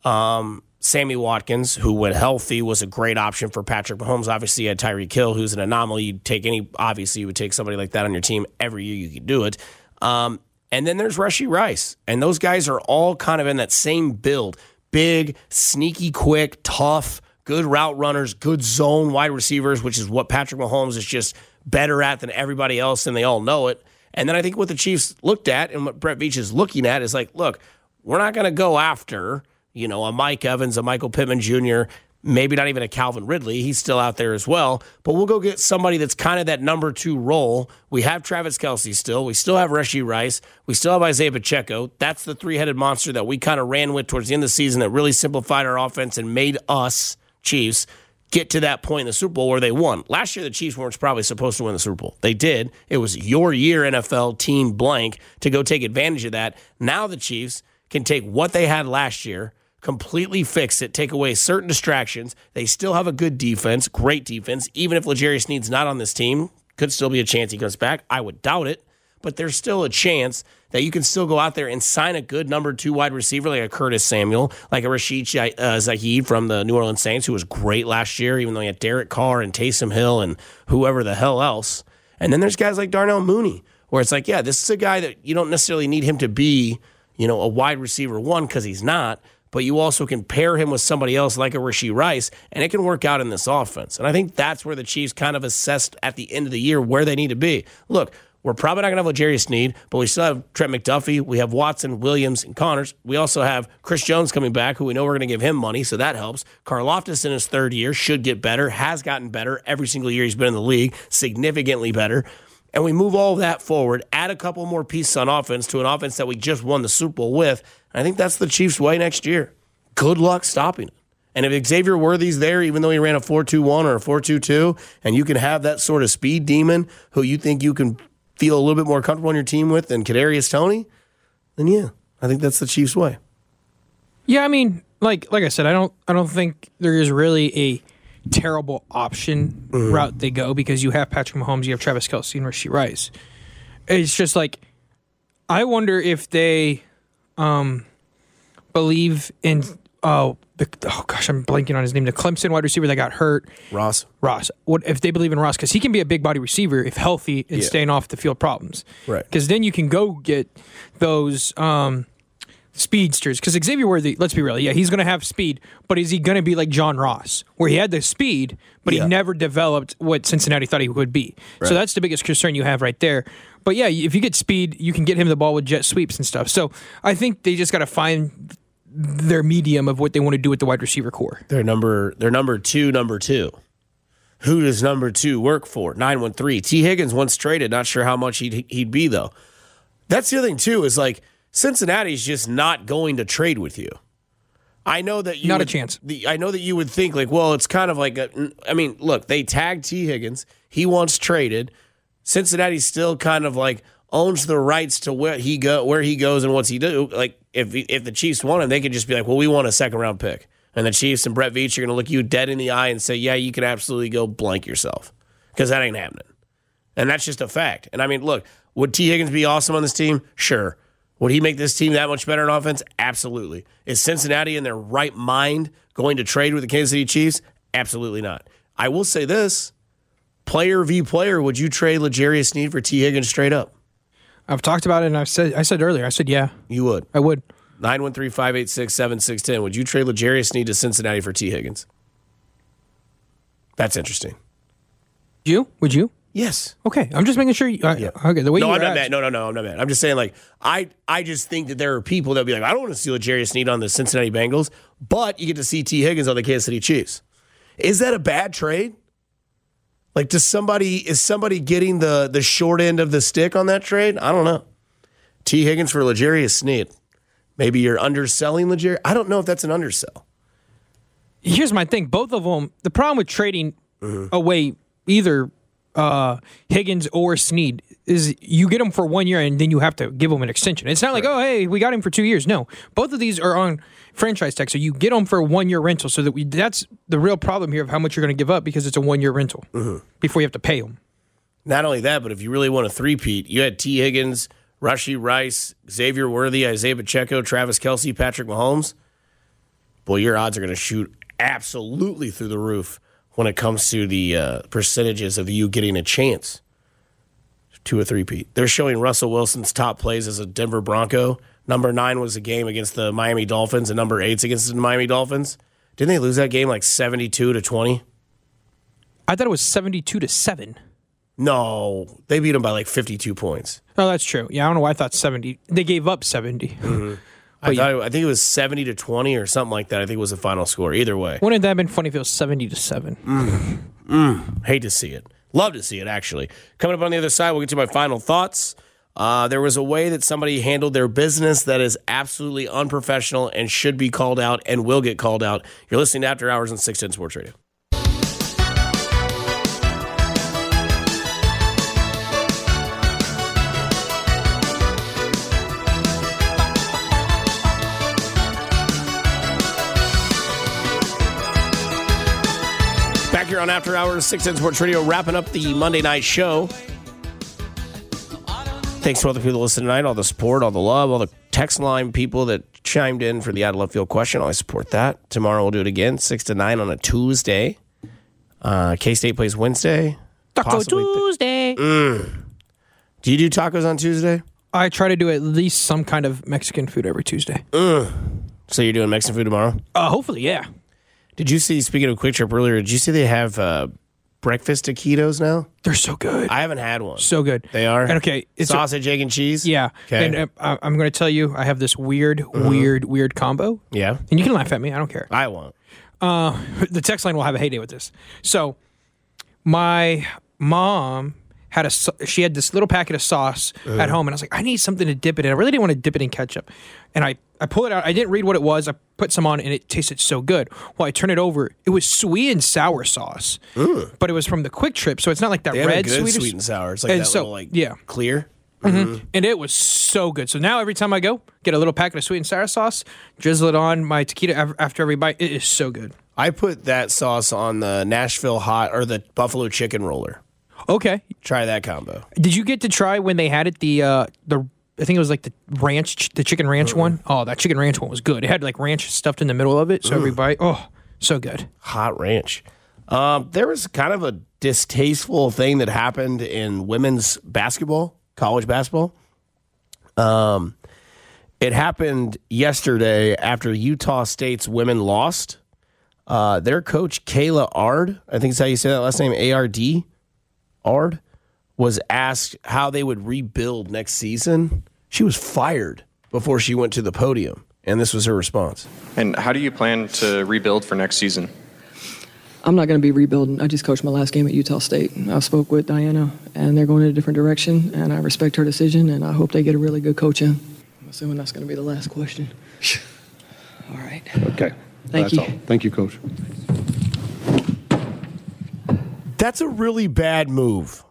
Sammy Watkins, who, when healthy, was a great option for Patrick Mahomes. Obviously, you had Tyreek Hill, who's an anomaly. Obviously, you would take somebody like that on your team every year. You could do it. And then there's Rashee Rice. And those guys are all kind of in that same build. Big, sneaky, quick, tough, good route runners, good zone wide receivers, which is what Patrick Mahomes is just better at than everybody else, and they all know it. And then I think what the Chiefs looked at and what Brett Veach is looking at is like, look, we're not going to go after, a Mike Evans, a Michael Pittman Jr., maybe not even a Calvin Ridley. He's still out there as well. But we'll go get somebody that's kind of that number 2 role. We have Travis Kelce still. We still have Rashee Rice. We still have Isaiah Pacheco. That's the 3-headed monster that we kind of ran with towards the end of the season that really simplified our offense and made us, Chiefs, get to that point in the Super Bowl where they won. Last year, the Chiefs weren't probably supposed to win the Super Bowl. They did. It was your year, NFL team blank, to go take advantage of that. Now the Chiefs can take what they had last year, completely fix it, take away certain distractions. They still have a good defense, great defense. Even if L'Jarius Sneed's not on this team, could still be a chance he comes back. I would doubt it, but there's still a chance that you can still go out there and sign a good number 2 wide receiver like a Curtis Samuel, like a Rashid Shaheed from the New Orleans Saints, who was great last year, even though he had Derek Carr and Taysom Hill and whoever the hell else. And then there's guys like Darnell Mooney, where it's like, yeah, this is a guy that you don't necessarily need him to be a wide receiver one because he's not, but you also can pair him with somebody else like a Rashee Rice, and it can work out in this offense. And I think that's where the Chiefs kind of assessed at the end of the year where they need to be. Look, we're probably not going to have L'Jarius Sneed, but we still have Trent McDuffie. We have Watson, Williams, and Connors. We also have Chris Jones coming back, who we know we're going to give him money, so that helps. Karlaftis in his third year should get better, has gotten better every single year he's been in the league, significantly better. And we move all of that forward, add a couple more pieces on offense to an offense that we just won the Super Bowl with. And I think that's the Chiefs' way next year. Good luck stopping it. And if Xavier Worthy's there, even though he ran a 4.21 or a 4.22, and you can have that sort of speed demon who you think you can feel a little bit more comfortable on your team with than Kadarius Toney, then yeah, I think that's the Chiefs' way. Yeah, I mean, like I said, I don't think there is really a terrible option route they go because you have Patrick Mahomes, you have Travis Kelce, and Rashee Rice. It's just like, I wonder if they believe in I'm blanking on his name, the Clemson wide receiver that got hurt. Ross. What if they believe in Ross? Because he can be a big body receiver if healthy and staying off the field problems. Right. Because then you can go get those speedsters. Because Xavier Worthy, let's be real, he's going to have speed, but is he going to be like John Ross, where he had the speed, but he never developed what Cincinnati thought he would be? Right. So that's the biggest concern you have right there. But yeah, if you get speed, you can get him the ball with jet sweeps and stuff. So I think they just got to find their medium of what they want to do with the wide receiver core. They're number two. Who does number 2 work for? 913. T. Higgins once traded. Not sure how much he'd be, though. That's the other thing, too, is like Cincinnati's just not going to trade with you. I know that you not a chance. I know that you would think like, well, it's kind of like look, they tagged T. Higgins. He once traded. Cincinnati still kind of like owns the rights to where he goes and what's he do. Like if the Chiefs want him, they could just be like, well, we want a second round pick. And the Chiefs and Brett Veach are going to look you dead in the eye and say, yeah, you can absolutely go blank yourself because that ain't happening. And that's just a fact. And I mean, look, would T. Higgins be awesome on this team? Sure. Would he make this team that much better on offense? Absolutely. Is Cincinnati in their right mind going to trade with the Kansas City Chiefs? Absolutely not. I will say this, player v. player, would you trade L'Jarius Sneed for T. Higgins straight up? I've talked about it, and I said earlier, yeah. You would? I would. 913-586-7610. Would you trade L'Jarius Sneed to Cincinnati for T. Higgins? That's interesting. Would you? Yes. Okay, I'm just making sure. Okay, the way I'm not mad. No, I'm not mad. I'm just saying, like, I just think that there are people that be like, I don't want to see L'Jarius Sneed on the Cincinnati Bengals, but you get to see T. Higgins on the Kansas City Chiefs. Is that a bad trade? Like, is somebody getting the short end of the stick on that trade? I don't know. T. Higgins for L'Jarius Sneed. Maybe you're underselling L'Jarius. I don't know if that's an undersell. Here's my thing. Both of them, the problem with trading away either Higgins or Sneed is you get them for 1 year and then you have to give them an extension. It's not like, oh, hey, we got him for 2 years. No. Both of these are on franchise tag, so you get them for a 1 year rental. So that's the real problem here of how much you're going to give up because it's a 1 year rental before you have to pay them. Not only that, but if you really want a three-peat, you had T. Higgins, Rashee Rice, Xavier Worthy, Isaiah Pacheco, Travis Kelce, Patrick Mahomes. Boy, your odds are going to shoot absolutely through the roof when it comes to the percentages of you getting a chance to a three-peat. They're showing Russell Wilson's top plays as a Denver Bronco. Number 9 was a game against the Miami Dolphins, and number 8's against the Miami Dolphins. Didn't they lose that game like 72-20? I thought it was 72-7. No, they beat them by like 52 points. Oh, that's true. Yeah, I don't know why I thought 70. They gave up 70. I think it was 70-20 or something like that. I think it was the final score. Either way. Wouldn't that have been funny if it was 70-7? Hate to see it. Love to see it, actually. Coming up on the other side, we'll get to my final thoughts. There was a way that somebody handled their business that is absolutely unprofessional and should be called out and will get called out. You're listening to After Hours on 610 Sports Radio. Back here on After Hours, 610 Sports Radio, wrapping up the Monday night show. Thanks to all the people listening tonight, all the support, all the love, all the text line people that chimed in for the out of left field question. I support that. Tomorrow we'll do it again, 6 to 9 on a Tuesday. K-State plays Wednesday. Taco Tuesday. Do you do tacos on Tuesday? I try to do at least some kind of Mexican food every Tuesday. So you're doing Mexican food tomorrow? Hopefully, yeah. Did you see, speaking of Quick Trip earlier, did you see they have breakfast taquitos now? They're so good. I haven't had one. So good. They are? And okay, it's sausage, egg, and cheese? yeah. Okay. And I'm going to tell you, I have this weird combo. Yeah. And you can laugh at me. I don't care. I won't. The text line will have a heyday with this. So, my mom she had this little packet of sauce at home, and I was like, I need something to dip it in. I really didn't want to dip it in ketchup. And I pull it out. I didn't read what it was. I put some on, and it tasted so good. Well, I turn it over. It was sweet and sour sauce, but it was from the Quick Trip, so it's not like that They have red a good sweet, sweet and sour. It's like And that so, little, like, yeah. clear. And it was so good. So now every time I go, get a little packet of sweet and sour sauce, drizzle it on my taquito after every bite. It is so good. I put that sauce on the Nashville hot or the buffalo chicken roller. Okay. Try that combo. Did you get to try when they had it the I think it was like the ranch, the chicken ranch one? Oh, that chicken ranch one was good. It had like ranch stuffed in the middle of it, so every bite, so good. Hot ranch. There was kind of a distasteful thing that happened in women's basketball, college basketball. It happened yesterday after Utah State's women lost. Their coach, Kayla Ard, I think is how you say that last name, A-R-D, Ard, was asked how they would rebuild next season. She was fired before she went to the podium, and this was her response. And how do you plan to rebuild for next season? I'm not going to be rebuilding. I just coached my last game at Utah State. I spoke with Diana, and they're going in a different direction, and I respect her decision, and I hope they get a really good coach in. I'm assuming that's going to be the last question. All right. Okay. Thank you. All. Thank you, Coach. That's a really bad move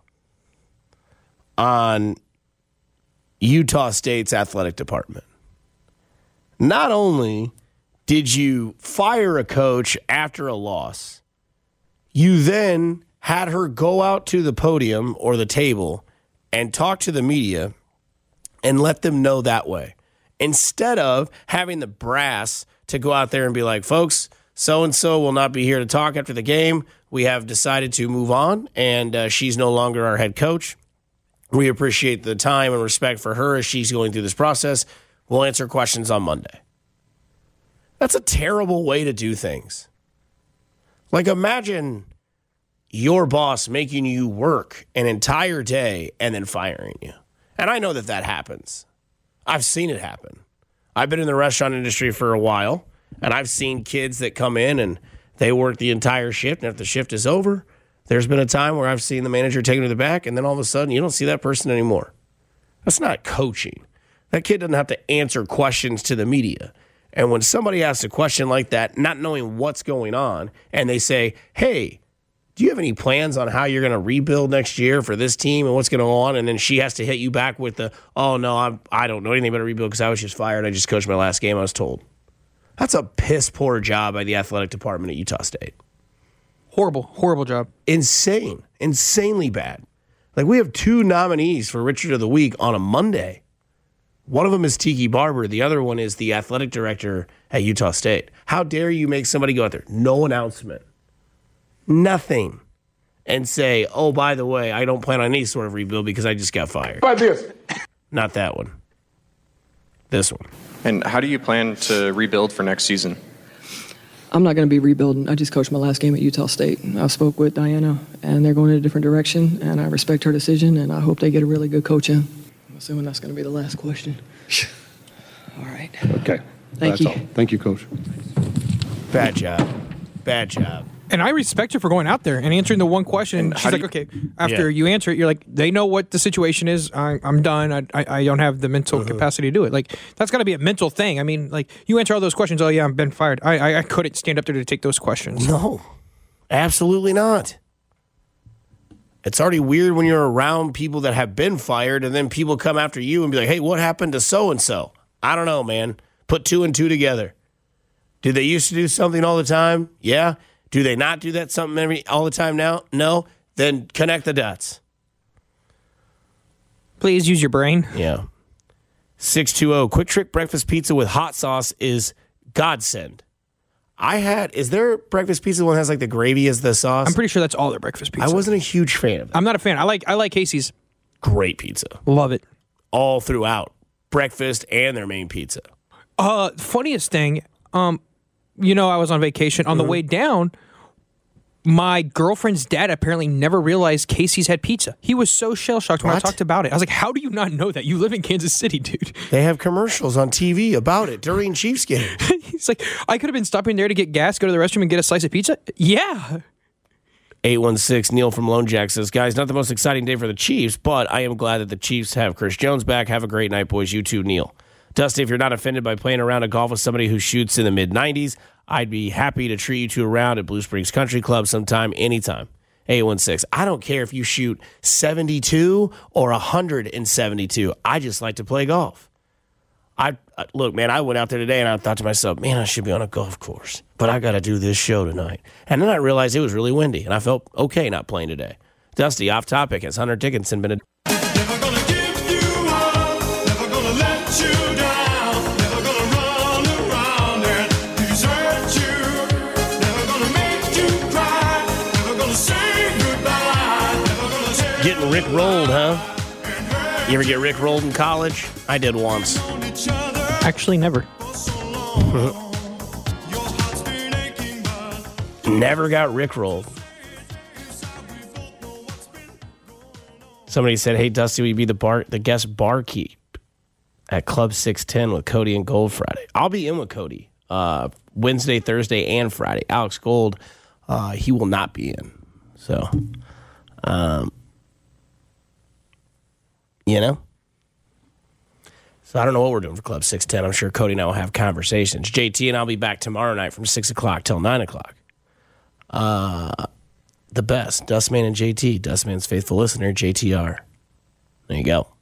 on Utah State's athletic department. Not only did you fire a coach after a loss, you then had her go out to the podium or the table and talk to the media and let them know that way. Instead of having the brass to go out there and be like, folks, so-and-so will not be here to talk after the game. We have decided to move on, and she's no longer our head coach. We appreciate the time and respect for her as she's going through this process. We'll answer questions on Monday. That's a terrible way to do things. Like, imagine your boss making you work an entire day and then firing you. And I know that that happens. I've seen it happen. I've been in the restaurant industry for a while, and I've seen kids that come in and they work the entire shift, and if the shift is over, there's been a time where I've seen the manager take them to the back, and then all of a sudden you don't see that person anymore. That's not coaching. That kid doesn't have to answer questions to the media. And when somebody asks a question like that, not knowing what's going on, and they say, hey, do you have any plans on how you're going to rebuild next year for this team and what's going to go on? And then she has to hit you back with the, oh, no, I don't know anything about a rebuild because I was just fired. I just coached my last game, I was told. That's a piss-poor job by the athletic department at Utah State. Horrible job. Insane. Insanely bad. Like, we have 2 nominees for Richard of the Week on a Monday. One of them is Tiki Barber. The other one is the athletic director at Utah State. How dare you make somebody go out there? No announcement. Nothing. And say, oh, by the way, I don't plan on any sort of rebuild because I just got fired. About this. Not that one. This one. And how do you plan to rebuild for next season? I'm not going to be rebuilding. I just coached my last game at Utah State. I spoke with Diana, and they're going in a different direction, and I respect her decision, and I hope they get a really good coach in. I'm assuming that's going to be the last question. All right. Okay. Thank you. All. Thank you, Coach. Bad job. Bad job. And I respect her for going out there and answering the one question. And She's how do like, okay, after you answer it, you're like, they know what the situation is. I'm done. I don't have the mental capacity to do it. Like, that's got to be a mental thing. I mean, like, you answer all those questions. Oh, yeah, I've been fired. I couldn't stand up there to take those questions. No, absolutely not. It's already weird when you're around people that have been fired and then people come after you and be like, hey, what happened to so-and-so? I don't know, man. Put 2 and 2 together. Did they used to do something all the time? Yeah. Do they not do that something all the time now? No. Then connect the dots. Please use your brain. Yeah. 620 Quick Trick breakfast pizza with hot sauce is godsend. Is there breakfast pizza one that has like the gravy as the sauce? I'm pretty sure that's all their breakfast pizza. I wasn't a huge fan of that. I'm not a fan. I like Casey's. Great pizza. Love it. all throughout breakfast and their main pizza. Funniest thing, I was on vacation. On the way down, my girlfriend's dad apparently never realized Casey's had pizza. He was so shell-shocked when I What? talked about it. I was like, how do you not know that? You live in Kansas City, dude. They have commercials on TV about it during Chiefs games. He's like, I could have been stopping there to get gas, go to the restroom, and get a slice of pizza. Yeah. 816 Neil from Lone Jack says, guys, not the most exciting day for the Chiefs, but I am glad that the Chiefs have Chris Jones back. Have a great night, boys. You too, Neil. Dusty, if you're not offended by playing around a golf with somebody who shoots in the mid-90s, I'd be happy to treat you to a round at Blue Springs Country Club sometime, anytime. 816. I don't care if you shoot 72 or 172. I just like to play golf. Look, man, I went out there today and I thought to myself, man, I should be on a golf course, but I got to do this show tonight. And then I realized it was really windy, and I felt okay not playing today. Dusty, off topic. Has Hunter Dickinson been a... Never gonna give you up, never gonna let you down, never gonna run around and desert you, never gonna make you cry, never gonna say goodbye, never gonna tell Getting Rick rolled, huh? You ever get Rick rolled in college? I did once. each other Actually, never. for so long. Your heart's been aching, but Never got Rick rolled. Somebody said, hey, Dusty, will you be the guest barkeep at Club 610 with Cody and Gold Friday? I'll be in with Cody Wednesday, Thursday, and Friday. Alex Gold, he will not be in. So, So I don't know what we're doing for Club 610. I'm sure Cody and I will have conversations. JT and I'll be back tomorrow night from 6 o'clock till 9 o'clock. The best, Dustman and JT. Dustman's faithful listener, JTR. There you go.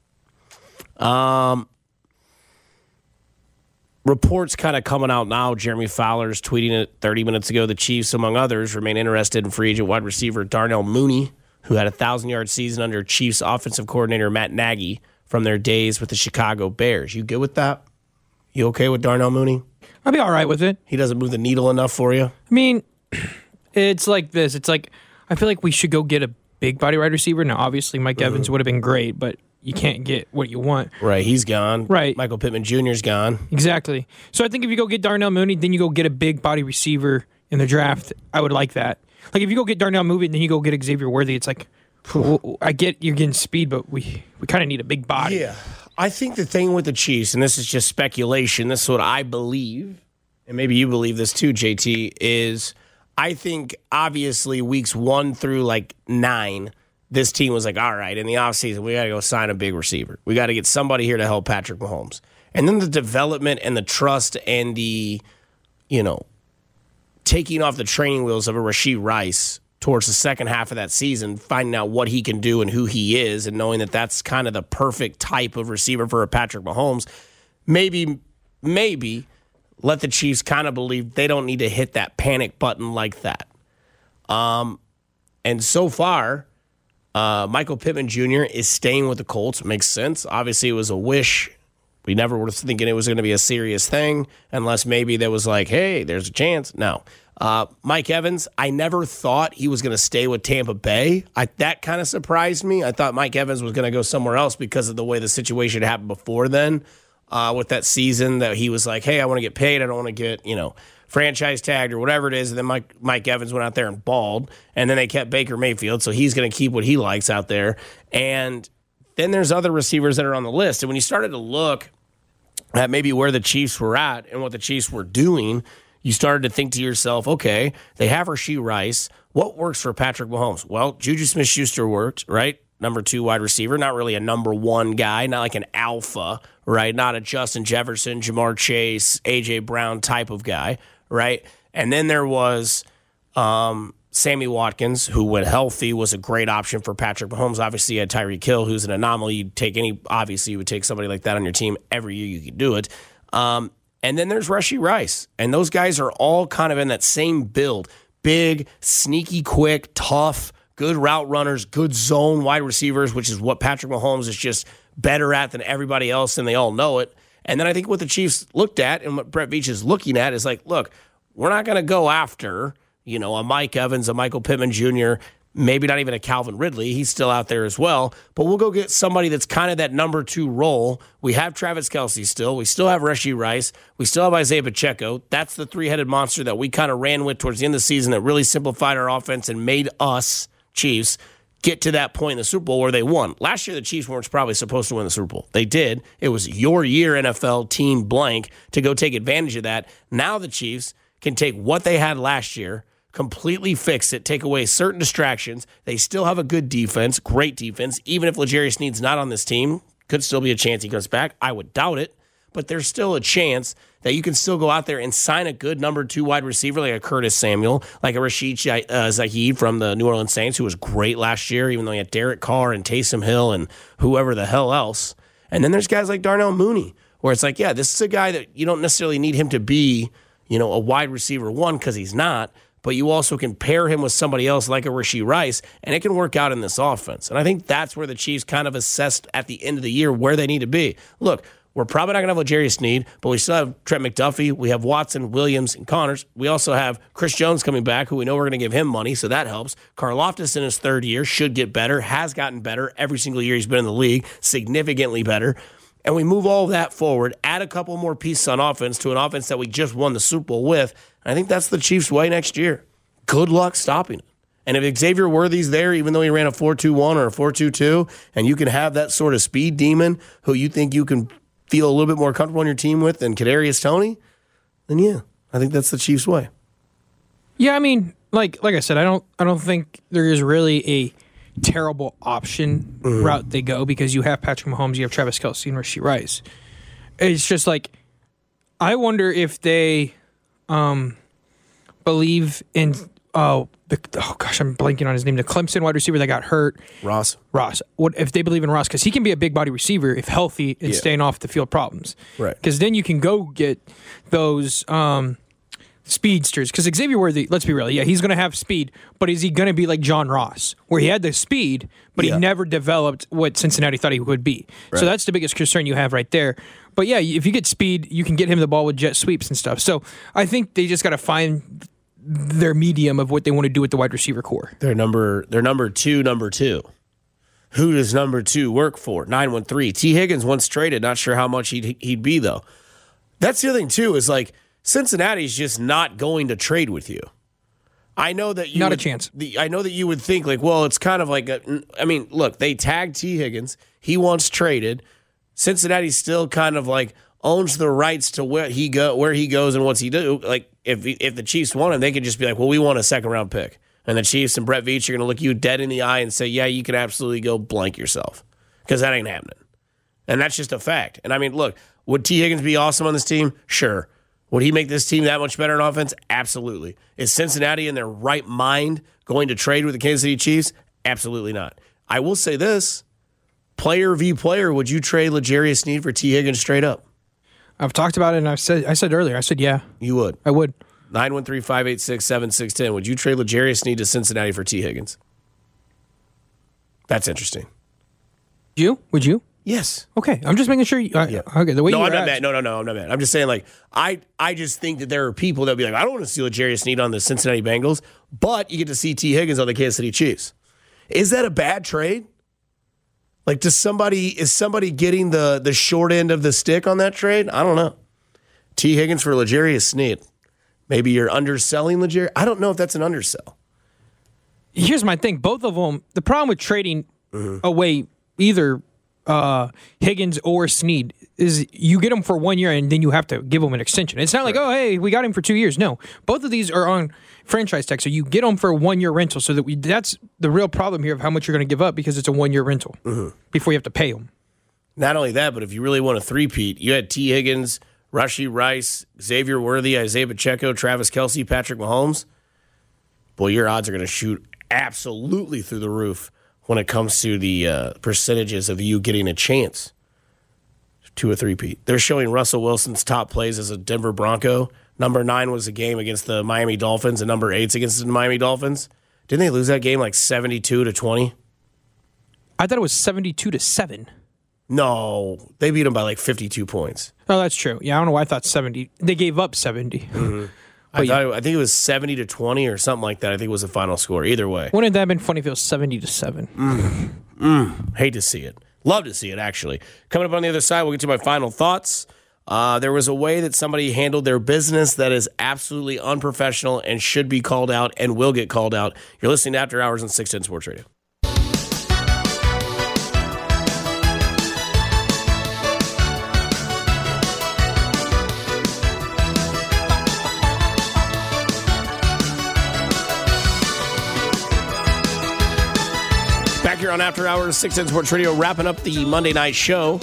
Reports kind of coming out now. Jeremy Fowler's tweeting it 30 minutes ago. The Chiefs, among others, remain interested in free agent wide receiver Darnell Mooney, who had a 1,000-yard season under Chiefs offensive coordinator Matt Nagy from their days with the Chicago Bears. You good with that? You okay with Darnell Mooney? I'll be all right with it. He doesn't move the needle enough for you? I mean, it's like this. It's like, I feel like we should go get a big body wide receiver. Now, obviously, Mike Evans would have been great, but you can't get what you want. Right, he's gone. Right. Michael Pittman Jr.'s gone. Exactly. So I think if you go get Darnell Mooney, then you go get a big body receiver in the draft. I would like that. Like, if you go get Darnell Mooney, then you go get Xavier Worthy, it's like, I get you're getting speed, but we kind of need a big body. Yeah. I think the thing with the Chiefs, and this is just speculation, this is what I believe, and maybe you believe this too, JT, is I think obviously weeks 1 through 9, this team was like, all right, in the offseason, we got to go sign a big receiver. We got to get somebody here to help Patrick Mahomes. And then the development and the trust and the, taking off the training wheels of a Rashee Rice towards the second half of that season, finding out what he can do and who he is, and knowing that that's kind of the perfect type of receiver for a Patrick Mahomes, maybe let the Chiefs kind of believe they don't need to hit that panic button like that. And so far, Michael Pittman Jr. is staying with the Colts. Makes sense. Obviously, it was a wish. We never were thinking it was going to be a serious thing, unless maybe there was like, hey, there's a chance. No. Mike Evans, I never thought he was going to stay with Tampa Bay. That kind of surprised me. I thought Mike Evans was going to go somewhere else because of the way the situation happened before then with that season that he was like, hey, I want to get paid. I don't want to get, franchise tagged or whatever it is. And then Mike Evans went out there and balled. And then they kept Baker Mayfield, so he's going to keep what he likes out there. And then there's other receivers that are on the list. And when you started to look at maybe where the Chiefs were at and what the Chiefs were doing, you started to think to yourself, okay, they have Rashee Rice. What works for Patrick Mahomes? Well, Juju Smith-Schuster worked, right? Number 2 wide receiver, not really a number 1 guy, not like an alpha, right? Not a Justin Jefferson, Jamar Chase, A.J. Brown type of guy, right? And then there was Sammy Watkins, who when healthy was a great option for Patrick Mahomes. Obviously, you had Tyreek Hill, who's an anomaly. Obviously, you would take somebody like that on your team every year you could do it. And then there's Rashee Rice. And those guys are all kind of in that same build. Big, sneaky, quick, tough, good route runners, good zone wide receivers, which is what Patrick Mahomes is just better at than everybody else, and they all know it. And then I think what the Chiefs looked at and what Brett Veach is looking at is like, look, we're not going to go after, a Mike Evans, a Michael Pittman Jr., Maybe not even a Calvin Ridley. He's still out there as well. But we'll go get somebody that's kind of that number 2 role. We have Travis Kelce still. We still have Rashee Rice. We still have Isaiah Pacheco. That's the 3-headed monster that we kind of ran with towards the end of the season that really simplified our offense and made us, Chiefs, get to that point in the Super Bowl where they won. Last year, the Chiefs weren't probably supposed to win the Super Bowl. They did. It was your year, NFL team blank, to go take advantage of that. Now the Chiefs can take what they had last year, completely fix it, take away certain distractions. They still have a good defense, great defense. Even if L'Jarius Sneed's not on this team, could still be a chance he comes back. I would doubt it, but there's still a chance that you can still go out there and sign a good number 2 wide receiver like a Curtis Samuel, like a Rashid Shaheed from the New Orleans Saints, who was great last year, even though he had Derek Carr and Taysom Hill and whoever the hell else. And then there's guys like Darnell Mooney, where it's like, yeah, this is a guy that you don't necessarily need him to be, a wide receiver 1 because he's not, but you also can pair him with somebody else like a Rashee Rice, and it can work out in this offense. And I think that's where the Chiefs kind of assessed at the end of the year where they need to be. Look, we're probably not going to have L'Jarius Sneed, but we still have Trent McDuffie. We have Watson, Williams, and Connors. We also have Chris Jones coming back, who we know we're going to give him money, so that helps. Karlaftis in his 3rd year should get better, has gotten better every single year he's been in the league, significantly better. And we move all of that forward, add a couple more pieces on offense to an offense that we just won the Super Bowl with. And I think that's the Chiefs' way next year. Good luck stopping it. And if Xavier Worthy's there, even though he ran a 4.21 or a 4.22, and you can have that sort of speed demon who you think you can feel a little bit more comfortable on your team with than Kadarius Toney, then yeah, I think that's the Chiefs' way. Yeah, I mean, like I said, I don't think there is really a terrible option route they go because you have Patrick Mahomes, you have Travis Kelce, and Rashee Rice. It's just like, I wonder if they believe in I'm blanking on his name, the Clemson wide receiver that got hurt. Ross. What if they believe in Ross? Because he can be a big body receiver if healthy and staying off the field problems. Right. Because then you can go get those speedsters. Because Xavier Worthy, let's be real, he's going to have speed, but is he going to be like John Ross, where he had the speed, but he never developed what Cincinnati thought he would be? Right. So that's the biggest concern you have right there. But yeah, if you get speed, you can get him the ball with jet sweeps and stuff. So I think they just got to find their medium of what they want to do with the wide receiver core. They're number two. Who does number 2 work for? 913. T. Higgins once traded. Not sure how much he'd be, though. That's the other thing, too, is like Cincinnati's just not going to trade with you. I know that you not a chance. I know that you would think like, well, it's kind of like look, they tagged T. Higgins. He once traded. Cincinnati still kind of like owns the rights to where he goes and what's he do. Like if the Chiefs want him, they could just be like, well, we want a 2nd-round pick. And the Chiefs and Brett Veach are going to look you dead in the eye and say, yeah, you can absolutely go blank yourself because that ain't happening. And that's just a fact. And I mean, look, would T. Higgins be awesome on this team? Sure. Would he make this team that much better in offense? Absolutely. Is Cincinnati in their right mind going to trade with the Kansas City Chiefs? Absolutely not. I will say this, player v. player, would you trade L'Jarius Sneed for T. Higgins straight up? I've talked about it, and I said earlier, yeah. You would? I would. 913-586-7610. Would you trade L'Jarius Sneed to Cincinnati for T. Higgins? That's interesting. Would you? Yes. Okay, I'm just making sure. Okay, the way no, you I'm not mad. No, I'm not mad. I'm just saying, like, I just think that there are people that be like, I don't want to see L'Jarius Sneed on the Cincinnati Bengals, but you get to see T. Higgins on the Kansas City Chiefs. Is that a bad trade? Like, is somebody getting the short end of the stick on that trade? I don't know. T. Higgins for L'Jarius Sneed. Maybe you're underselling L'Jarius. I don't know if that's an undersell. Here's my thing. Both of them, the problem with trading away either Higgins or Sneed is you get them for 1 year and then you have to give them an extension. It's not like, oh, hey, we got him for 2 years. No. Both of these are on franchise tag, so you get them for a 1 year rental. So that's the real problem here of how much you're going to give up because it's a 1 year rental before you have to pay them. Not only that, but if you really want a three-peat, you had T. Higgins, Rashee Rice, Xavier Worthy, Isaiah Pacheco, Travis Kelce, Patrick Mahomes. Boy, your odds are going to shoot absolutely through the roof when it comes to the percentages of you getting a chance to a three-peat. They're showing Russell Wilson's top plays as a Denver Bronco. Number 9 was a game against the Miami Dolphins, and number 8's against the Miami Dolphins. Didn't they lose that game like 72-20? I thought it was 72-7. No, they beat them by like 52 points. Oh, that's true. Yeah, I don't know why I thought 70. They gave up 70. I think it was 70-20 or something like that. I think was the final score. Either way, Wouldn't that have been funny if it was 70-7? hate to see it. Love to see it, actually. Coming up on the other side, we'll get to my final thoughts. There was a way that somebody handled their business that is absolutely unprofessional and should be called out and will get called out. You're listening to After Hours on 610 Sports Radio. Back here on After Hours, 610 Sports Radio, wrapping up the Monday night show.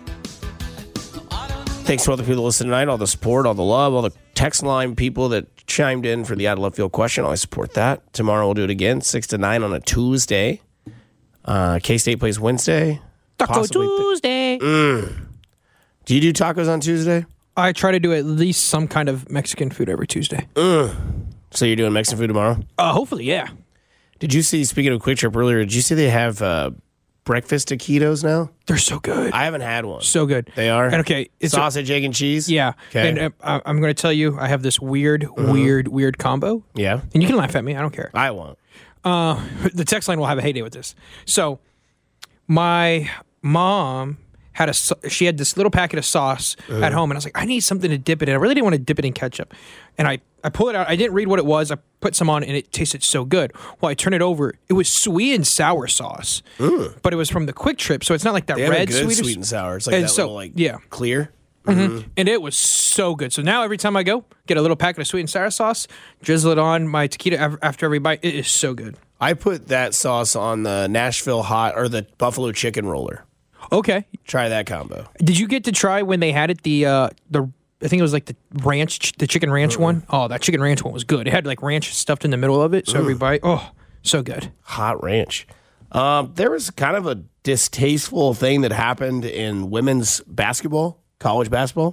Thanks to all the people that listened tonight, all the support, all the love, all the text line people that chimed in for the out of left field question. I support that. Tomorrow we'll do it again, 6 to 9 on a Tuesday. K-State plays Wednesday. Taco Tuesday. Do you do tacos on Tuesday? I try to do at least some kind of Mexican food every Tuesday. So you're doing Mexican food tomorrow? Hopefully, yeah. Did you see, speaking of Quick Trip earlier, did you see they have breakfast taquitos now? They're so good. I haven't had one. So good. They are? And okay. It's sausage, egg, and cheese? Yeah. Okay. And I'm going to tell you, I have this weird combo. Yeah. And you can laugh at me. I don't care. I won't. The text line will have a heyday with this. So, my mom she had this little packet of sauce at home, and I was like, I need something to dip it in. I really didn't want to dip it in ketchup. And I pull it out. I didn't read what it was. I put some on, and it tasted so good. Well, I turn it over. It was sweet and sour sauce, but it was from the Quick Trip, so it's not like that They have red a good sweet. sweet and sour. It's like And that so, little, like, yeah. clear. And it was so good. So now every time I go, get a little packet of sweet and sour sauce, drizzle it on my taquito after every bite. It is so good. I put that sauce on the Nashville hot or the buffalo chicken roller. Okay. Try that combo. Did you get to try when they had it I think it was like the ranch, the chicken ranch one? Oh, that chicken ranch one was good. It had like ranch stuffed in the middle of it, so every bite, so good. Hot ranch. There was kind of a distasteful thing that happened in women's basketball, college basketball.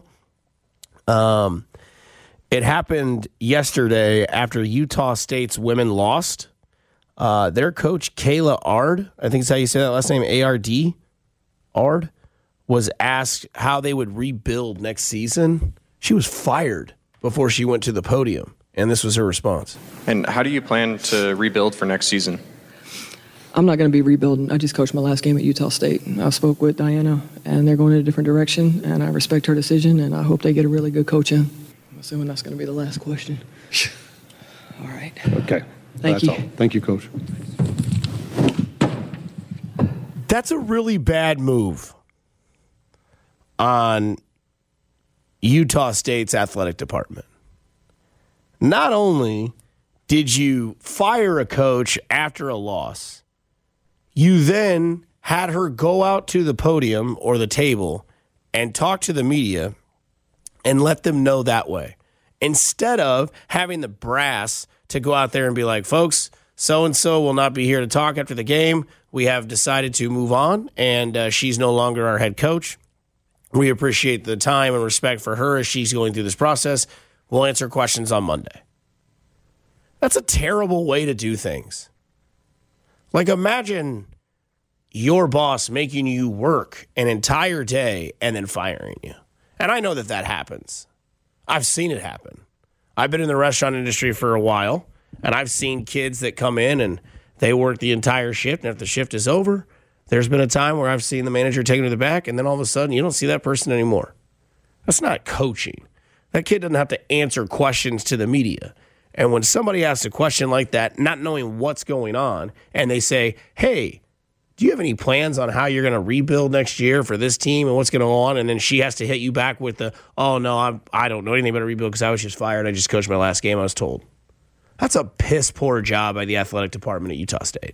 It happened yesterday after Utah State's women lost. Their coach, Kayla Ard, I think is how you say that last name, A-R-D, Ard, was asked how they would rebuild next season. She was fired before she went to the podium, and this was her response. And how do you plan to rebuild for next season? I'm not going to be rebuilding. I just coached my last game at Utah State. I spoke with Diana, and they're going in a different direction, and I respect her decision, and I hope they get a really good coach in. I'm assuming that's going to be the last question. All right. Okay. Thank you. All. Thank you, Coach. That's a really bad move on Utah State's athletic department. Not only did you fire a coach after a loss, you then had her go out to the podium or the table and talk to the media and let them know that way. Instead of having the brass to go out there and be like, folks, so-and-so will not be here to talk after the game. We have decided to move on, and she's no longer our head coach. We appreciate the time and respect for her as she's going through this process. We'll answer questions on Monday. That's a terrible way to do things. Like, imagine your boss making you work an entire day and then firing you. And I know that happens. I've seen it happen. I've been in the restaurant industry for a while, and I've seen kids that come in and they work the entire shift, and if the shift is over, there's been a time where I've seen the manager take them to the back, and then all of a sudden you don't see that person anymore. That's not coaching. That kid doesn't have to answer questions to the media. And when somebody asks a question like that, not knowing what's going on, and they say, hey, do you have any plans on how you're going to rebuild next year for this team and what's going to go on? And then she has to hit you back with the, oh, no, I don't know anything about a rebuild because I was just fired. I just coached my last game, I was told. That's a piss-poor job by the athletic department at Utah State.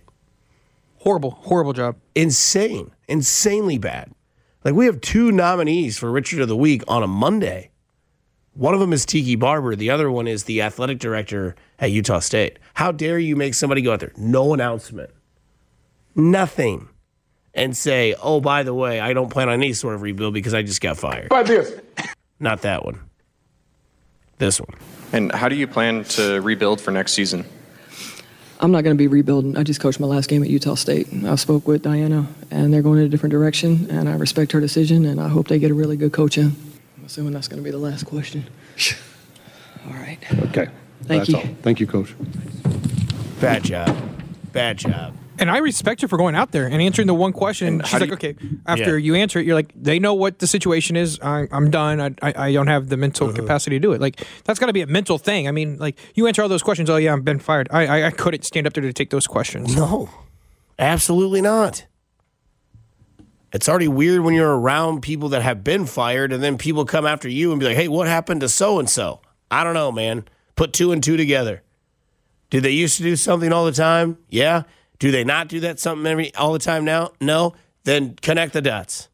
Horrible job. Insane. Insanely bad. Like, we have 2 nominees for Richard of the Week on a Monday. One of them is Tiki Barber. The other one is the athletic director at Utah State. How dare you make somebody go out there? No announcement. Nothing. And say, oh, by the way, I don't plan on any sort of rebuild because I just got fired. How about this? Not that one. This one. And how do you plan to rebuild for next season? I'm not going to be rebuilding. I just coached my last game at Utah State. I spoke with Diana, and they're going in a different direction, and I respect her decision, and I hope they get a really good coach in. I'm assuming that's going to be the last question. All right. right. Okay. Thank That's you. all. Thank you, Coach. Bad job. Bad job. And I respect her for going out there and answering the one question. And she's like, okay, after you answer it, you're like, they know what the situation is. I'm done. I don't have the mental capacity to do it. Like, that's got to be a mental thing. I mean, like, you answer all those questions. Oh, yeah, I've been fired. I couldn't stand up there to take those questions. No, absolutely not. It's already weird when you're around people that have been fired and then people come after you and be like, hey, what happened to so-and-so? I don't know, man. Put 2 and 2 together. Did they used to do something all the time? Yeah. Do they not do that something all the time now? No. Then connect the dots.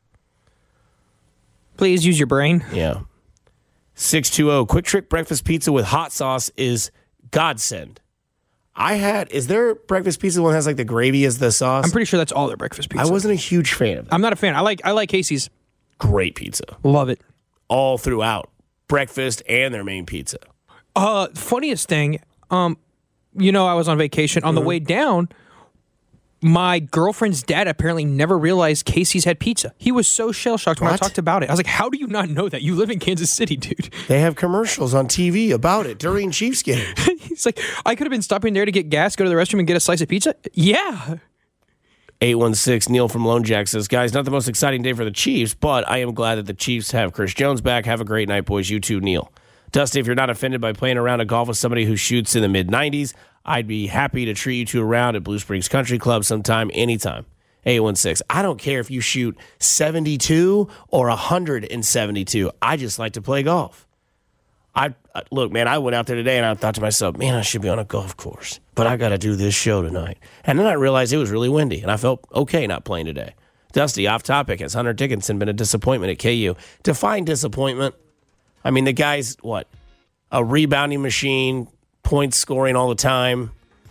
Please use your brain. Yeah. 620 Quick Trip breakfast pizza with hot sauce is godsend. Is there breakfast pizza one that has like the gravy as the sauce? I'm pretty sure that's all their breakfast pizza. I wasn't a huge fan of it. I'm not a fan. I like Casey's. Great pizza. Love it. All throughout. Breakfast and their main pizza. Funniest thing, I was on vacation. On the way down, my girlfriend's dad apparently never realized Casey's had pizza. He was so shell-shocked when I talked about it. I was like, how do you not know that? You live in Kansas City, dude. They have commercials on TV about it during Chiefs games. He's like, I could have been stopping there to get gas, go to the restroom, and get a slice of pizza? Yeah. 816 Neil from Lone Jack says, guys, not the most exciting day for the Chiefs, but I am glad that the Chiefs have Chris Jones back. Have a great night, boys. You too, Neil. Dusty, if you're not offended by playing around a golf with somebody who shoots in the mid-90s, I'd be happy to treat you two around at Blue Springs Country Club sometime, anytime. 816. I don't care if you shoot 72 or 172. I just like to play golf. Look, man, I went out there today and I thought to myself, man, I should be on a golf course, but I got to do this show tonight. And then I realized it was really windy, and I felt okay not playing today. Dusty, off topic, has Hunter Dickinson been a disappointment at KU? Define disappointment. I mean, the guy's, a rebounding machine, points scoring all the time.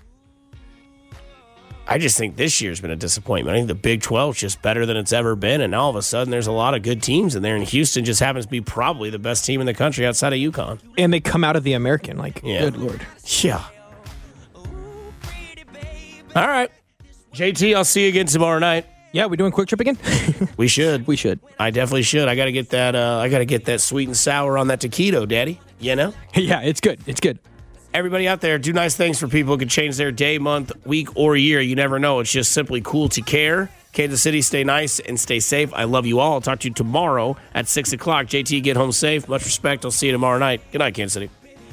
I just think this year's been a disappointment. I think the Big 12 is just better than it's ever been, and now all of a sudden there's a lot of good teams in there, and Houston just happens to be probably the best team in the country outside of UConn. And they come out of the American, good Lord. Yeah. All right. JT, I'll see you again tomorrow night. Yeah, we doing Quick Trip again? We should. We should. I definitely should. I got to get that. I got to get that sweet and sour on that taquito, Daddy. You know? Yeah, it's good. It's good. Everybody out there, do nice things for people who can change their day, month, week, or year. You never know. It's just simply cool to care. Kansas City, stay nice and stay safe. I love you all. I'll talk to you tomorrow at 6 o'clock. JT, get home safe. Much respect. I'll see you tomorrow night. Good night, Kansas City.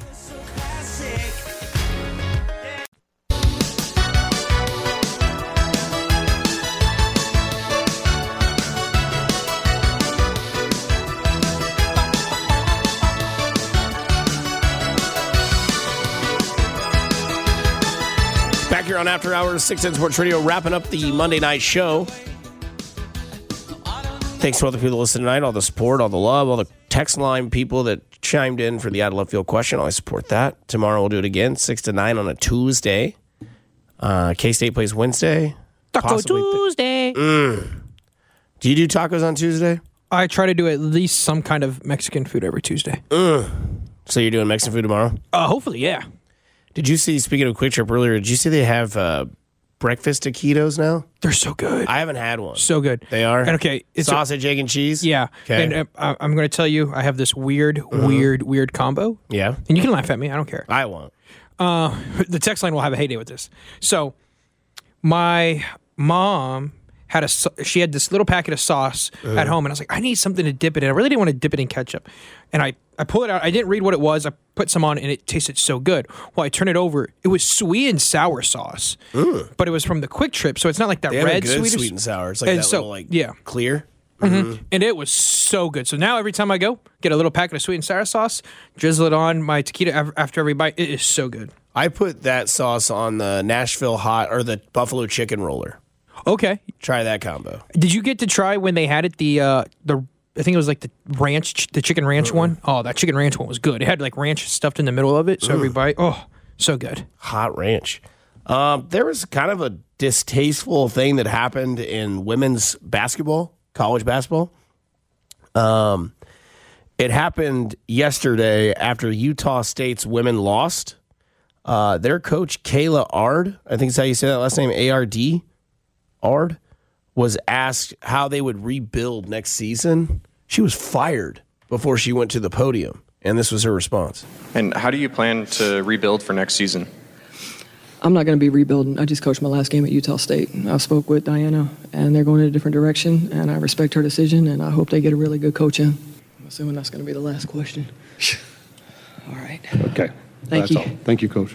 Back here on After Hours, 610 Sports Radio, wrapping up the Monday night show. Thanks to all the people listening tonight, all the support, all the love, all the text line people that chimed in for the out of left field question. I support that. Tomorrow we'll do it again, 6 to 9 on a Tuesday. K-State plays Wednesday. Taco Tuesday. Do you do tacos on Tuesday? I try to do at least some kind of Mexican food every Tuesday. So you're doing Mexican food tomorrow? Hopefully, yeah. Did you see, speaking of Quick Trip earlier, did you see they have breakfast taquitos now? They're so good. I haven't had one. So good. They are? And okay. It's sausage, egg, and cheese? Yeah. Okay. And I'm going to tell you, I have this weird combo. Yeah. And you can laugh at me. I don't care. I won't. The text line will have a heyday with this. So my mom she had this little packet of sauce at home, and I was like, I need something to dip it in. I really didn't want to dip it in ketchup. And I pull it out. I didn't read what it was. I put some on, and it tasted so good. Well, I turn it over. It was sweet and sour sauce, but it was from the Quick Trip, so it's not like that they red have a good sweet and sour. It's like and that so, little, clear. Mm-hmm. And it was so good. So now every time I go, get a little packet of sweet and sour sauce, drizzle it on my taquito after every bite. It is so good. I put that sauce on the Nashville hot or the buffalo chicken roller. Okay. Try that combo. Did you get to try when they had it, I think it was like the ranch, the chicken ranch one? Oh, that chicken ranch one was good. It had like ranch stuffed in the middle of it, so every bite, so good. Hot ranch. There was kind of a distasteful thing that happened in women's basketball, college basketball. It happened yesterday after Utah State's women lost. Their coach, Kayla Ard, I think is how you say that last name, A-R-D, Ard, was asked how they would rebuild next season. She was fired before she went to the podium. And this was her response. And how do you plan to rebuild for next season? I'm not going to be rebuilding. I just coached my last game at Utah State. I spoke with Diana, and they're going in a different direction, and I respect her decision, and I hope they get a really good coach in. I'm assuming that's going to be the last question. All right. Okay. Thank you. All. Thank you, Coach.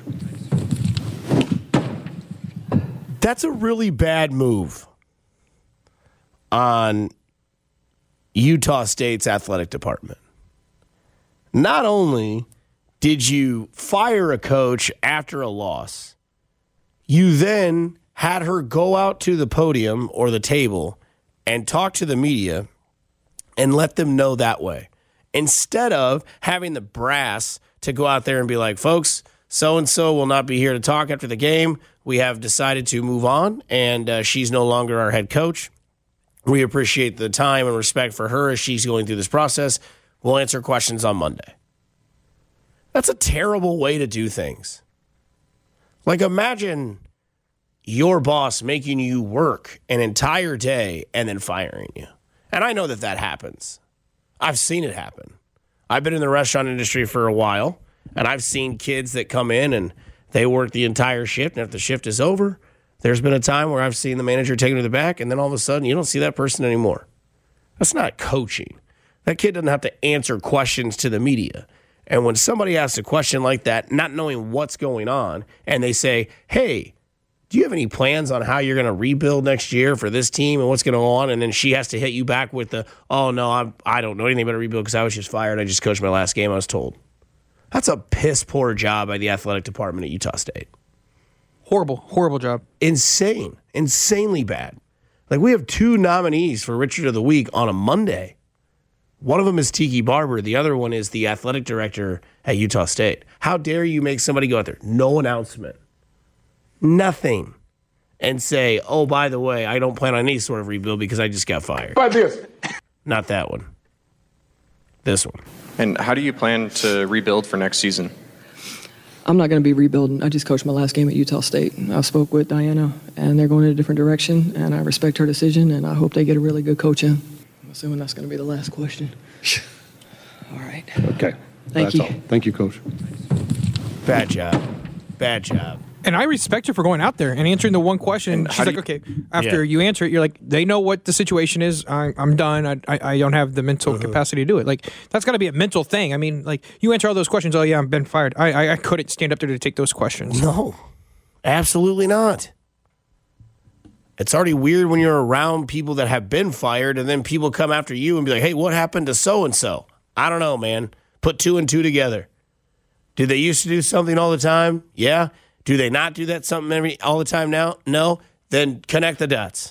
That's a really bad move on Utah State's athletic department. Not only did you fire a coach after a loss, you then had her go out to the podium or the table and talk to the media and let them know that way. Instead of having the brass to go out there and be like, folks, so-and-so will not be here to talk after the game. We have decided to move on, and she's no longer our head coach. We appreciate the time and respect for her as she's going through this process. We'll answer questions on Monday. That's a terrible way to do things. Like, imagine your boss making you work an entire day and then firing you. And I know that that happens. I've seen it happen. I've been in the restaurant industry for a while, and I've seen kids that come in and they work the entire shift, and if the shift is over, there's been a time where I've seen the manager take them to the back, and then all of a sudden you don't see that person anymore. That's not coaching. That kid doesn't have to answer questions to the media. And when somebody asks a question like that, not knowing what's going on, and they say, hey, do you have any plans on how you're going to rebuild next year for this team and what's going to go on? And then she has to hit you back with the, oh, no, I don't know anything about a rebuild because I was just fired. I just coached my last game, I was told. That's a piss-poor job by the athletic department at Utah State. Horrible job. Insane. Insanely bad. Like, we have 2 nominees for Richard of the Week on a Monday. One of them is Tiki Barber. The other one is the athletic director at Utah State. How dare you make somebody go out there? No announcement. Nothing. And say, oh, by the way, I don't plan on any sort of rebuild because I just got fired. Like this. Not that one. This one. And how do you plan to rebuild for next season? I'm not going to be rebuilding. I just coached my last game at Utah State. I spoke with Diana, and they're going in a different direction, and I respect her decision, and I hope they get a really good coach in. I'm assuming that's going to be the last question. All right. Okay. Thank you. All. Thank you, Coach. Bad job. Bad job. And I respect her for going out there and answering the one question. And she's like, okay, after you answer it, you're like, they know what the situation is. I'm done. I don't have the mental capacity to do it. Like, that's got to be a mental thing. I mean, like, you answer all those questions. Oh, yeah, I've been fired. I couldn't stand up there to take those questions. No, absolutely not. It's already weird when you're around people that have been fired and then people come after you and be like, hey, what happened to so-and-so? I don't know, man. Put 2 and 2 together. Did they used to do something all the time? Yeah. Do they not do that something all the time now? No. Then connect the dots.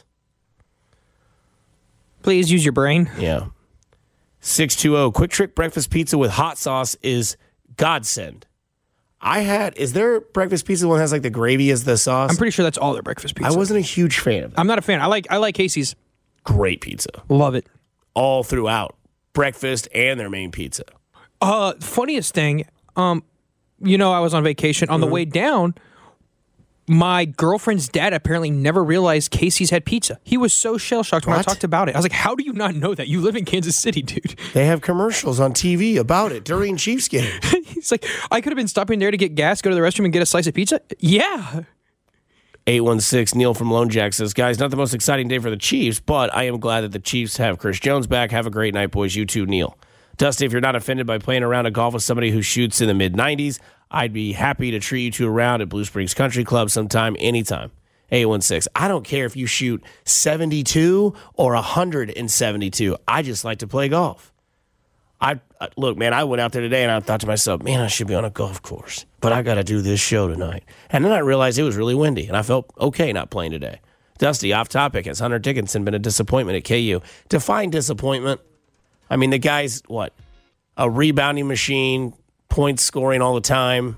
Please use your brain. Yeah. 620 Quick Trick breakfast pizza with hot sauce is godsend. Is there breakfast pizza one that has like the gravy as the sauce? I'm pretty sure that's all their breakfast pizza. I wasn't a huge fan of it. I'm not a fan. I like Casey's. Great pizza. Love it. All throughout. Breakfast and their main pizza. Funniest thing, I was on vacation. On the way down, my girlfriend's dad apparently never realized Casey's had pizza. He was so shell-shocked when I talked about it. I was like, how do you not know that? You live in Kansas City, dude. They have commercials on TV about it during Chiefs games. He's like, I could have been stopping there to get gas, go to the restroom, and get a slice of pizza? Yeah. 816 Neil from Lone Jack says, guys, not the most exciting day for the Chiefs, but I am glad that the Chiefs have Chris Jones back. Have a great night, boys. You too, Neil. Dusty, if you're not offended by playing a round of golf with somebody who shoots in the mid-90s, I'd be happy to treat you to a round at Blue Springs Country Club sometime, anytime. 816. I don't care if you shoot 72 or 172. I just like to play golf. Look, man, I went out there today and I thought to myself, man, I should be on a golf course, but I got to do this show tonight. And then I realized it was really windy, and I felt okay not playing today. Dusty, off topic. Has Hunter Dickinson been a disappointment at KU? Define disappointment. I mean, the guy's, a rebounding machine, points scoring all the time.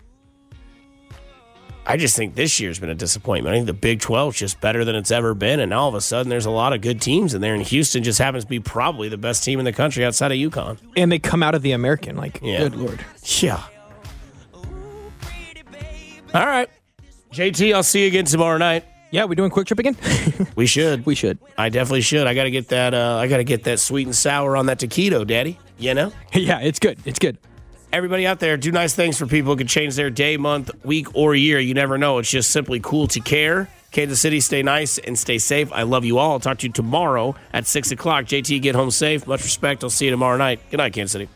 I just think this year's been a disappointment. I think the Big 12 is just better than it's ever been, and all of a sudden there's a lot of good teams in there, and Houston just happens to be probably the best team in the country outside of UConn. And they come out of the American, good Lord. Yeah. All right. JT, I'll see you again tomorrow night. Yeah, we doing Quick Trip again? We should. We should. I definitely should. I got to get that. I got to get that sweet and sour on that taquito, Daddy. You know. Yeah, it's good. It's good. Everybody out there, do nice things for people who can change their day, month, week, or year. You never know. It's just simply cool to care. Kansas City, stay nice and stay safe. I love you all. I'll talk to you tomorrow at 6 o'clock. JT, get home safe. Much respect. I'll see you tomorrow night. Good night, Kansas City.